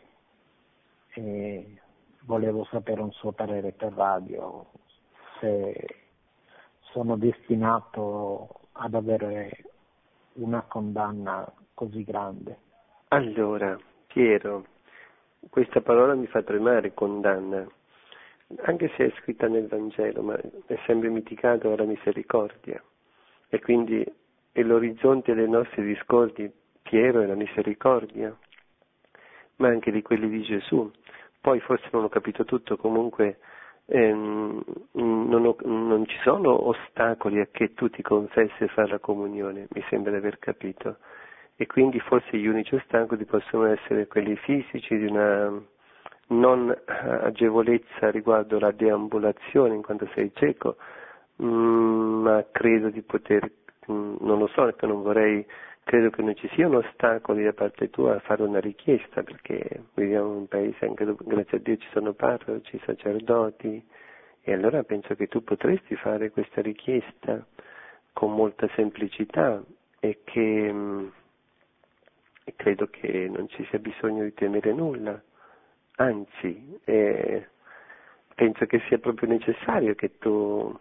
E volevo sapere un suo parere per radio, se sono destinato ad avere una condanna così grande. Allora, Piero, questa parola mi fa tremare, condanna, anche se è scritta nel Vangelo, ma è sempre miticato dalla misericordia. E quindi l'orizzonte dei nostri discorsi, Piero, è la misericordia, ma anche di quelli di Gesù. Poi forse non ho capito tutto, comunque non ci sono ostacoli a che tu ti confessi e fai la comunione, mi sembra di aver capito. E quindi forse gli unici ostacoli possono essere quelli fisici, di una non agevolezza riguardo la deambulazione in quanto sei cieco, ma credo di poter, non lo so, che non vorrei, credo che non ci siano ostacoli da parte tua a fare una richiesta, perché viviamo in un paese anche dove, grazie a Dio, ci sono parroci, sacerdoti, e allora penso che tu potresti fare questa richiesta con molta semplicità e che credo che non ci sia bisogno di temere nulla, anzi penso che sia proprio necessario che tu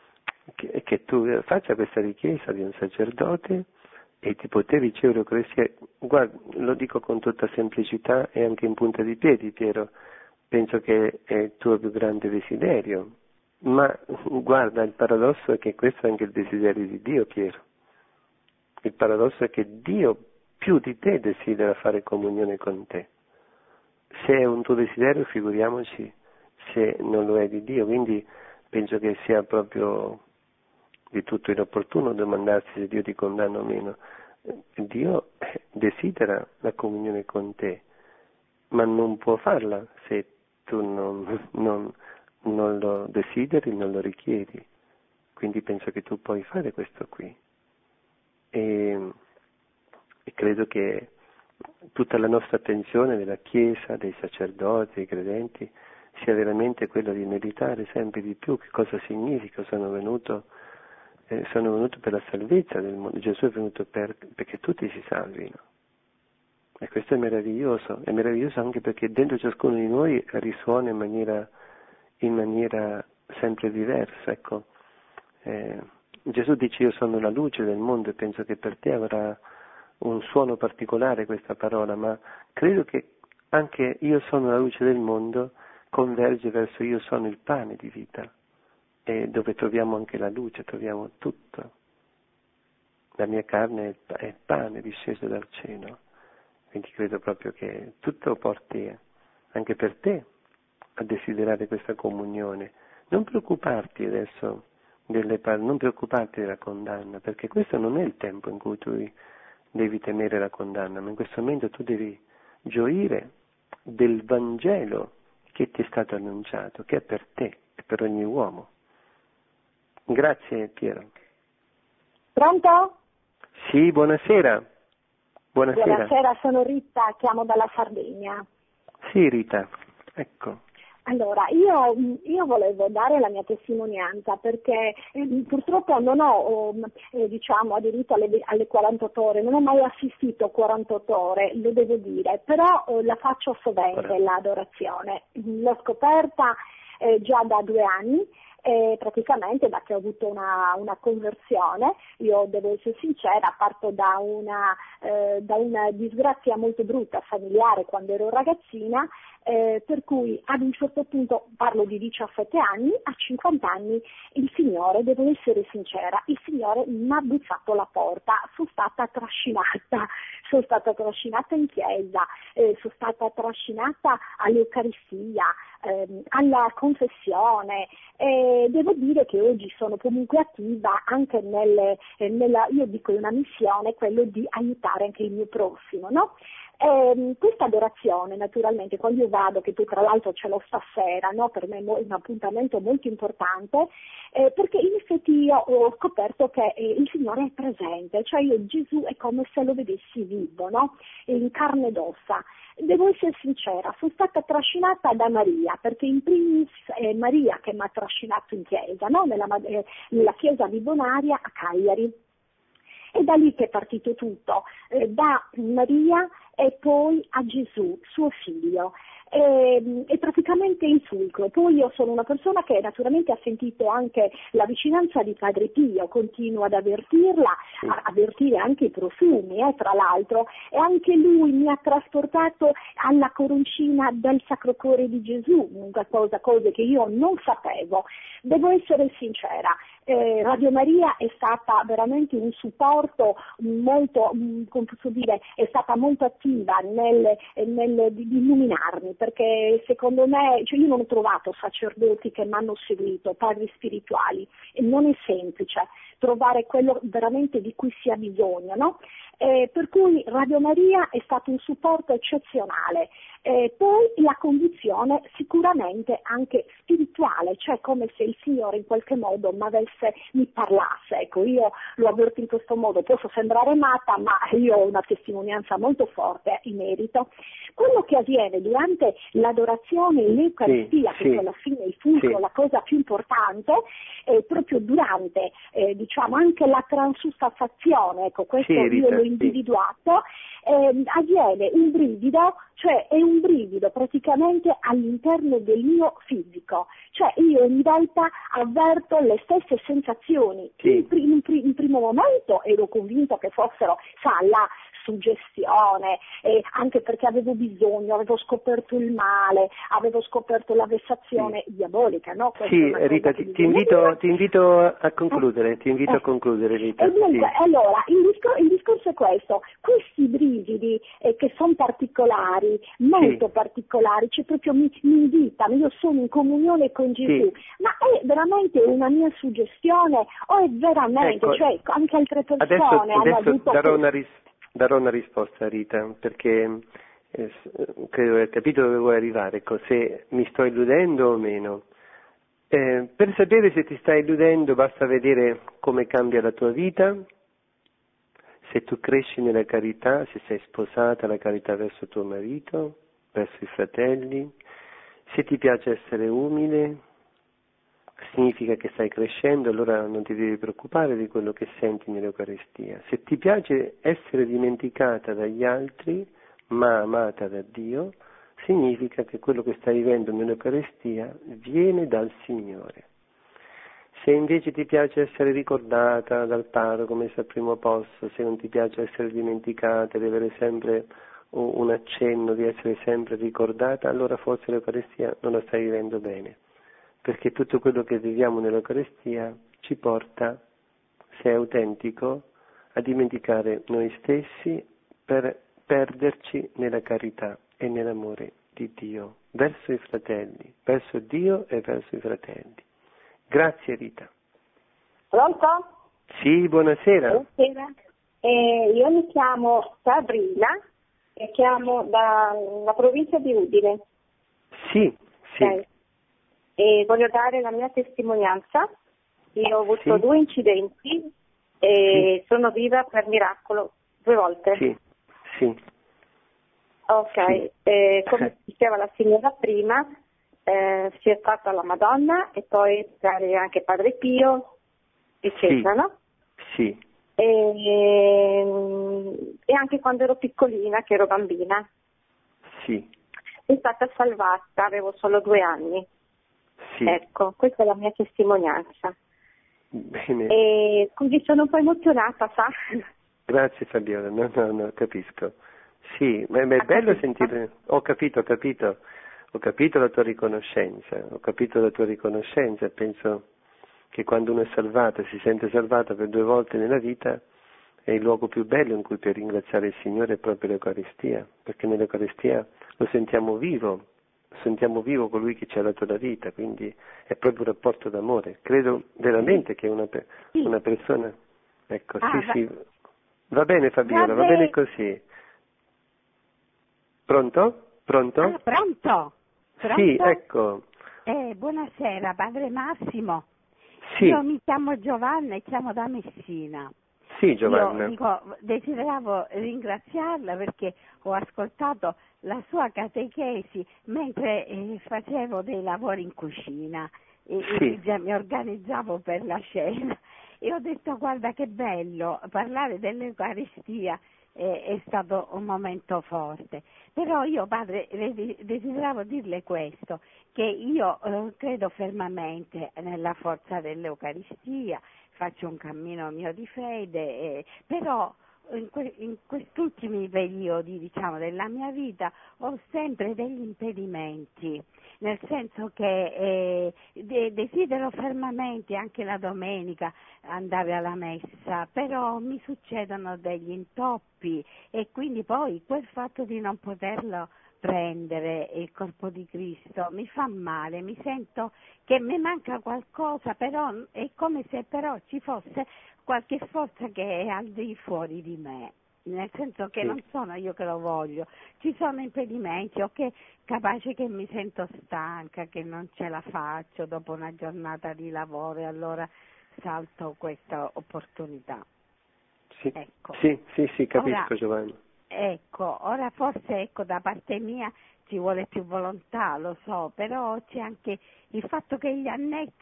faccia questa richiesta di un sacerdote e di poter ricevere l'Eucaristia. Guarda, lo dico con tutta semplicità e anche in punta di piedi, Piero, penso che è il tuo più grande desiderio, ma guarda, il paradosso è che questo è anche il desiderio di Dio, Piero. Il paradosso è che Dio più di te desidera fare comunione con te. Se è un tuo desiderio, figuriamoci se non lo è di Dio, quindi penso che sia proprio di tutto inopportuno domandarsi se Dio ti condanna o meno. Dio desidera la comunione con te, ma non può farla se tu non lo desideri, non lo richiedi. Quindi penso che tu puoi fare questo qui. E credo che tutta la nostra attenzione della Chiesa, dei sacerdoti, dei credenti, sia veramente quello di meditare sempre di più che cosa significa. Sono venuto per la salvezza del mondo. Gesù è venuto perché tutti si salvino. E questo è meraviglioso anche perché dentro ciascuno di noi risuona in maniera sempre diversa. Ecco. Gesù dice: io sono la luce del mondo, e penso che per te avrà un suono particolare questa parola, ma credo che anche io sono la luce del mondo converge verso io sono il pane di vita, e dove troviamo anche la luce, troviamo tutto. La mia carne è il pane disceso dal cielo, quindi credo proprio che tutto porti anche per te a desiderare questa comunione. Non preoccuparti adesso non preoccuparti della condanna, perché questo non è il tempo in cui tu devi temere la condanna, ma in questo momento tu devi gioire del Vangelo che ti è stato annunciato, che è per te e per ogni uomo. Grazie, Piero. Pronto? Sì, buonasera. Buonasera, sono Rita, chiamo dalla Sardegna. Sì, Rita, ecco. Allora, io volevo dare la mia testimonianza perché purtroppo non ho aderito alle 48 ore, non ho mai assistito 48 ore, lo devo dire, però la faccio sovente l'adorazione. L'ho scoperta già da 2 anni. Praticamente da che ho avuto una conversione. Io devo essere sincera, parto da una disgrazia molto brutta familiare quando ero ragazzina, per cui ad un certo punto, parlo di 17 anni, a 50 anni il Signore, devo essere sincera, il Signore mi ha bussato la porta, sono stata trascinata in chiesa, sono stata trascinata all'Eucaristia, alla confessione, e devo dire che oggi sono comunque attiva anche nella, io dico, una missione, quello di aiutare anche il mio prossimo, no? Questa adorazione, naturalmente, quando io vado, che poi tra l'altro ce l'ho stasera, no? Per me è un appuntamento molto importante, perché in effetti io ho scoperto che il Signore è presente, cioè Gesù è come se lo vedessi vivo, no? In carne ed ossa. Devo essere sincera, sono stata trascinata da Maria, perché in primis è Maria che mi ha trascinato in chiesa, no? Nella chiesa di Bonaria a Cagliari. E da lì che è partito tutto, da Maria e poi a Gesù, suo figlio. E praticamente in fulcro. Poi io sono una persona che naturalmente ha sentito anche la vicinanza di Padre Pio, continuo ad avvertirla, a avvertire anche i profumi, tra l'altro, e anche lui mi ha trasportato alla coroncina del Sacro Cuore di Gesù, cose che io non sapevo. Devo essere sincera, Radio Maria è stata veramente un supporto molto, come posso dire, è stata molto attiva nel illuminarmi, perché secondo me, io non ho trovato sacerdoti che mi hanno seguito, padri spirituali, e non è semplice trovare quello veramente di cui si ha bisogno, no? per cui Radio Maria è stato un supporto eccezionale. Poi la condizione sicuramente anche spirituale, cioè come se il Signore in qualche modo mi parlasse. Ecco, io lo avverto in questo modo, posso sembrare matta, ma io ho una testimonianza molto forte in merito. Quello che avviene durante l'adorazione e l'Eucaristia, che alla fine il fulcro, la cosa più importante, proprio durante diciamo anche la transustanziazione, ecco, questo io l'ho individuato, avviene un brivido, cioè è un brivido praticamente all'interno del mio fisico, cioè io ogni volta avverto le stesse sensazioni. In primo momento ero convinto che fossero, la suggestione, anche perché avevo bisogno, avevo scoperto il male, avevo scoperto la vessazione diabolica, no? Rita, ti invito a concludere, Rita. E dunque, allora, il discorso è questo, questi brividi che sono particolari, molto particolari, cioè proprio mi invitano, io sono in comunione con Gesù, ma è veramente una mia suggestione o è veramente, cioè anche altre persone hanno avuto... Darò una risposta, Rita, perché credo di aver capito dove vuoi arrivare, se mi sto illudendo o meno. Per sapere se ti stai illudendo basta vedere come cambia la tua vita, se tu cresci nella carità, se sei sposata alla carità verso tuo marito, verso i fratelli, se ti piace essere umile, significa che stai crescendo, allora non ti devi preoccupare di quello che senti nell'Eucaristia. Se ti piace essere dimenticata dagli altri, ma amata da Dio, significa che quello che stai vivendo nell'Eucaristia viene dal Signore. Se invece ti piace essere ricordata dal parroco, messa al primo posto, se non ti piace essere dimenticata, di avere sempre un accenno, di essere sempre ricordata, allora forse l'Eucaristia non la stai vivendo bene. Perché tutto quello che viviamo nell'Eucaristia ci porta, se è autentico, a dimenticare noi stessi per perderci nella carità e nell'amore di Dio, verso i fratelli, verso Dio e verso i fratelli. Grazie Rita. Pronto? Sì, buonasera. Buonasera. Io mi chiamo Sabrina e chiamo dalla provincia di Udine. Sì. Okay. E voglio dare la mia testimonianza. Io ho avuto 2 incidenti e sono viva per miracolo 2 volte. Sì. Ok, come diceva la signora prima, si è fatta la Madonna e poi anche Padre Pio, eccetera, no? Sì. E anche quando ero piccolina, che ero bambina. Sì. È stata salvata, avevo solo 2 anni. Sì. Ecco, questa è la mia testimonianza. Bene. E quindi sono un po' emozionata, sa? Grazie Fabiola, no, capisco. Sì, ma è bello sentire, ho capito la tua riconoscenza, penso che quando uno è salvato, si sente salvato per 2 volte nella vita, è il luogo più bello in cui per ringraziare il Signore è proprio l'Eucaristia, perché nell'Eucaristia lo sentiamo vivo colui che ci ha dato la vita, quindi è proprio un rapporto d'amore. Credo veramente che una persona, ecco, sì, va bene Fabiola, va bene così. Pronto? Pronto? Sì, ecco. Buonasera, Padre Massimo. Sì. Io mi chiamo Giovanna e chiamo da Messina. Sì, Giovanna. Io desideravo ringraziarla perché ho ascoltato la sua catechesi mentre facevo dei lavori in cucina e mi organizzavo per la cena e ho detto guarda che bello parlare dell'Eucaristia. È stato un momento forte, però io padre desideravo dirle questo, che io credo fermamente nella forza dell'Eucaristia, faccio un cammino mio di fede, però in questi ultimi periodi, diciamo, della mia vita ho sempre degli impedimenti, nel senso che desidero fermamente anche la domenica andare alla messa, però mi succedono degli intoppi e quindi poi quel fatto di non poterlo prendere il corpo di Cristo mi fa male, mi sento che mi manca qualcosa, però è come se però ci fosse qualche forza che è al di fuori di me. nel senso che sì. non sono io che lo voglio, ci sono impedimenti o che capace che mi sento stanca, che non ce la faccio dopo una giornata di lavoro e allora salto questa opportunità. Sì, ecco. sì, capisco ora, Giovanni. Ecco, ora forse da parte mia ci vuole più volontà, lo so, però c'è anche il fatto che gli anni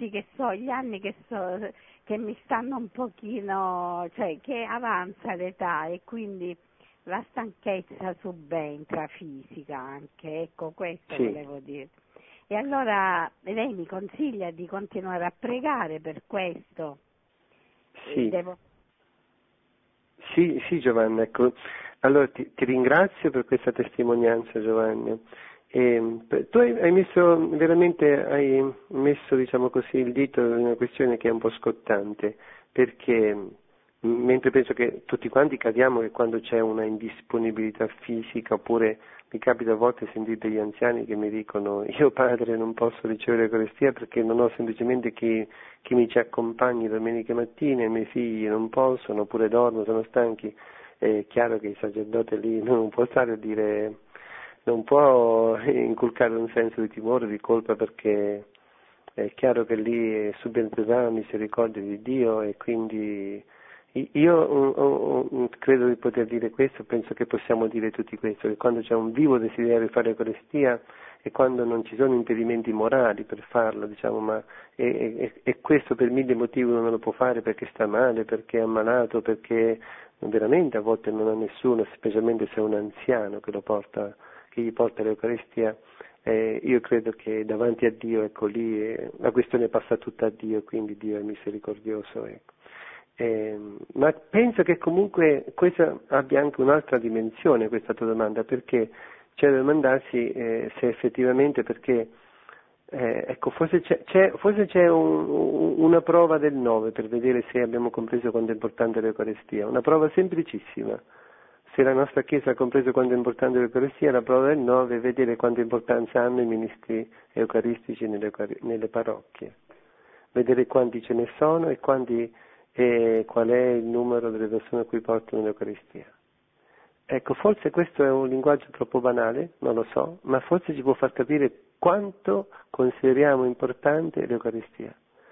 che mi stanno un pochino, cioè che avanza l'età e quindi la stanchezza subentra fisica anche, ecco questo volevo dire. E allora lei mi consiglia di continuare a pregare per questo? Sì. Sì, Giovanna, ecco. Allora ti ringrazio per questa testimonianza, Giovanni. Tu hai messo diciamo così, il dito in una questione che è un po' scottante, perché mentre penso che tutti quanti cadiamo che quando c'è una indisponibilità fisica, oppure mi capita a volte sentire degli anziani che mi dicono io padre non posso ricevere l'Eucaristia perché non ho semplicemente chi mi ci accompagni domenica mattina, i miei figli non possono, oppure dormono, sono stanchi. È chiaro che il sacerdote lì non può stare a dire, non può inculcare un senso di timore, di colpa, perché è chiaro che lì subentrerà la misericordia di Dio, e quindi io credo di poter dire questo, penso che possiamo dire tutti questo, che quando c'è un vivo desiderio di fare l'Eucaristia e quando non ci sono impedimenti morali per farlo, diciamo, ma e questo per mille motivi uno non lo può fare perché sta male, perché è ammalato, perché veramente a volte non ha nessuno, specialmente se è un anziano che gli porta l'Eucaristia, io credo che davanti a Dio, ecco, lì la questione passa tutta a Dio, quindi Dio è misericordioso, ecco. Ma penso che comunque questa abbia anche un'altra dimensione, questa tua domanda, perché c'è da domandarsi se effettivamente, perché ecco, forse c'è una prova del 9 per vedere se abbiamo compreso quanto è importante l'Eucaristia, una prova semplicissima. Se la nostra Chiesa ha compreso quanto è importante l'Eucaristia, la prova del 9 è vedere quanta importanza hanno i ministri eucaristici nelle parrocchie, vedere quanti ce ne sono e qual è il numero delle persone a cui portano l'Eucaristia. Ecco, forse questo è un linguaggio troppo banale, non lo so, ma forse ci può far capire quanto consideriamo importante l'Eucaristia.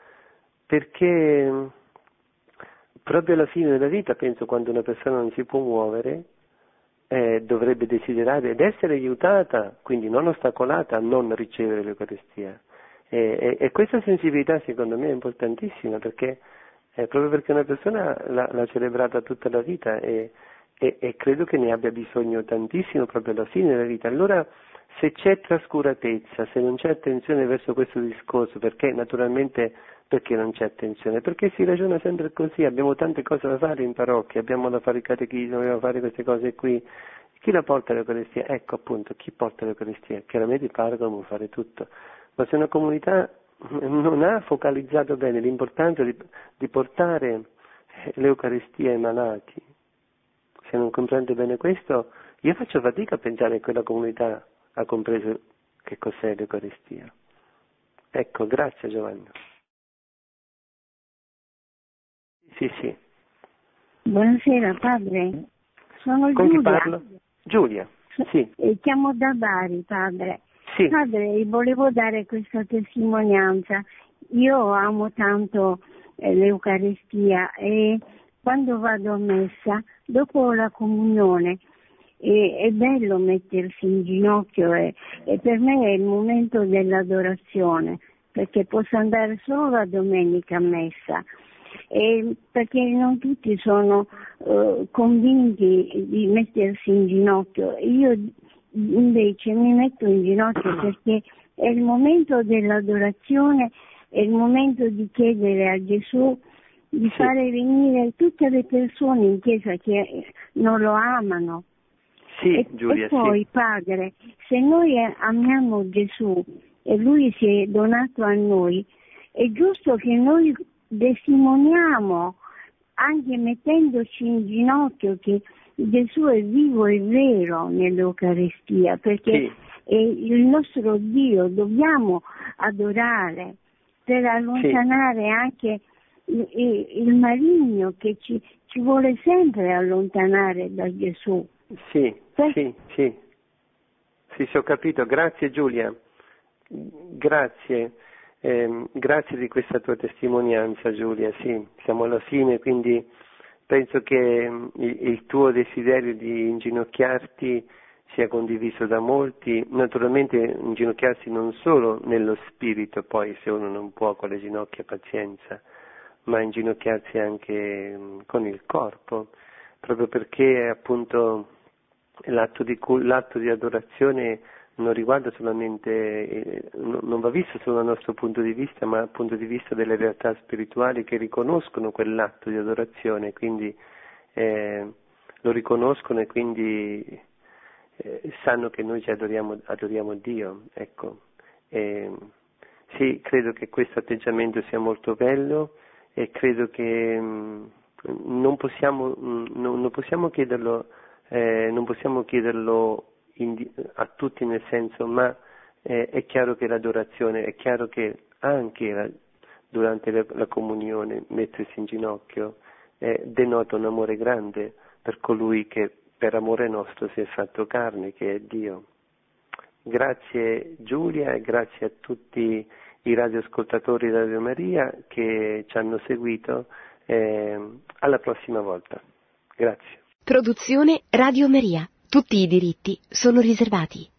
Perché proprio alla fine della vita, penso, quando una persona non si può muovere, dovrebbe desiderare ed essere aiutata, quindi non ostacolata a non ricevere l'Eucaristia. E questa sensibilità secondo me è importantissima, perché proprio perché una persona l'ha celebrata tutta la vita e credo che ne abbia bisogno tantissimo proprio alla fine della vita. Allora, se c'è trascuratezza, se non c'è attenzione verso questo discorso, perché non c'è attenzione? Perché si ragiona sempre così, abbiamo tante cose da fare in parrocchia, abbiamo da fare il catechismo, dobbiamo fare queste cose qui. Chi la porta l'Eucaristia? Ecco appunto, chi porta l'Eucaristia? Chiaramente il parroco può fare tutto, ma se una comunità non ha focalizzato bene l'importanza di portare l'Eucaristia ai malati, se non comprende bene questo, io faccio fatica a pensare che quella comunità ha compreso che cos'è l'Eucaristia. Ecco, grazie Giovanni. Sì. Buonasera padre, sono Con Giulia. chi parlo? Giulia, sì. Chiamo da Bari, padre. Sì. Padre, volevo dare questa testimonianza. Io amo tanto l'Eucaristia e quando vado a messa, dopo la comunione, è bello mettersi in ginocchio e per me è il momento dell'adorazione, perché posso andare solo la domenica a messa. Perché non tutti sono convinti di mettersi in ginocchio. Io invece mi metto in ginocchio perché è il momento dell'adorazione, è il momento di chiedere a Gesù di fare venire tutte le persone in chiesa che non lo amano. Sì, Giulia, e poi, padre, se noi amiamo Gesù e Lui si è donato a noi, è giusto che noi testimoniamo, anche mettendoci in ginocchio, che Gesù è vivo e vero nell'Eucaristia, perché è il nostro Dio, dobbiamo adorare per allontanare anche il maligno che ci vuole sempre allontanare da Gesù. Sì, ho capito. Grazie Giulia, grazie di questa tua testimonianza Giulia, sì, siamo alla fine, quindi penso che il tuo desiderio di inginocchiarti sia condiviso da molti, naturalmente inginocchiarsi non solo nello spirito, poi se uno non può con le ginocchia pazienza, ma inginocchiarsi anche con il corpo, proprio perché appunto l'atto di adorazione non riguarda solamente, non va visto solo dal nostro punto di vista, ma dal punto di vista delle realtà spirituali che riconoscono quell'atto di adorazione, quindi lo riconoscono e quindi sanno che noi ci adoriamo Dio, ecco. Sì, credo che questo atteggiamento sia molto bello e credo che non possiamo chiederlo a tutti nel senso, ma è chiaro che l'adorazione, è chiaro che anche durante la comunione mettersi in ginocchio denota un amore grande per colui che per amore nostro si è fatto carne, che è Dio. Grazie Giulia e grazie a tutti i radioascoltatori di Radio Maria che ci hanno seguito. Alla prossima volta. Grazie. Produzione Radio Maria. Tutti i diritti sono riservati.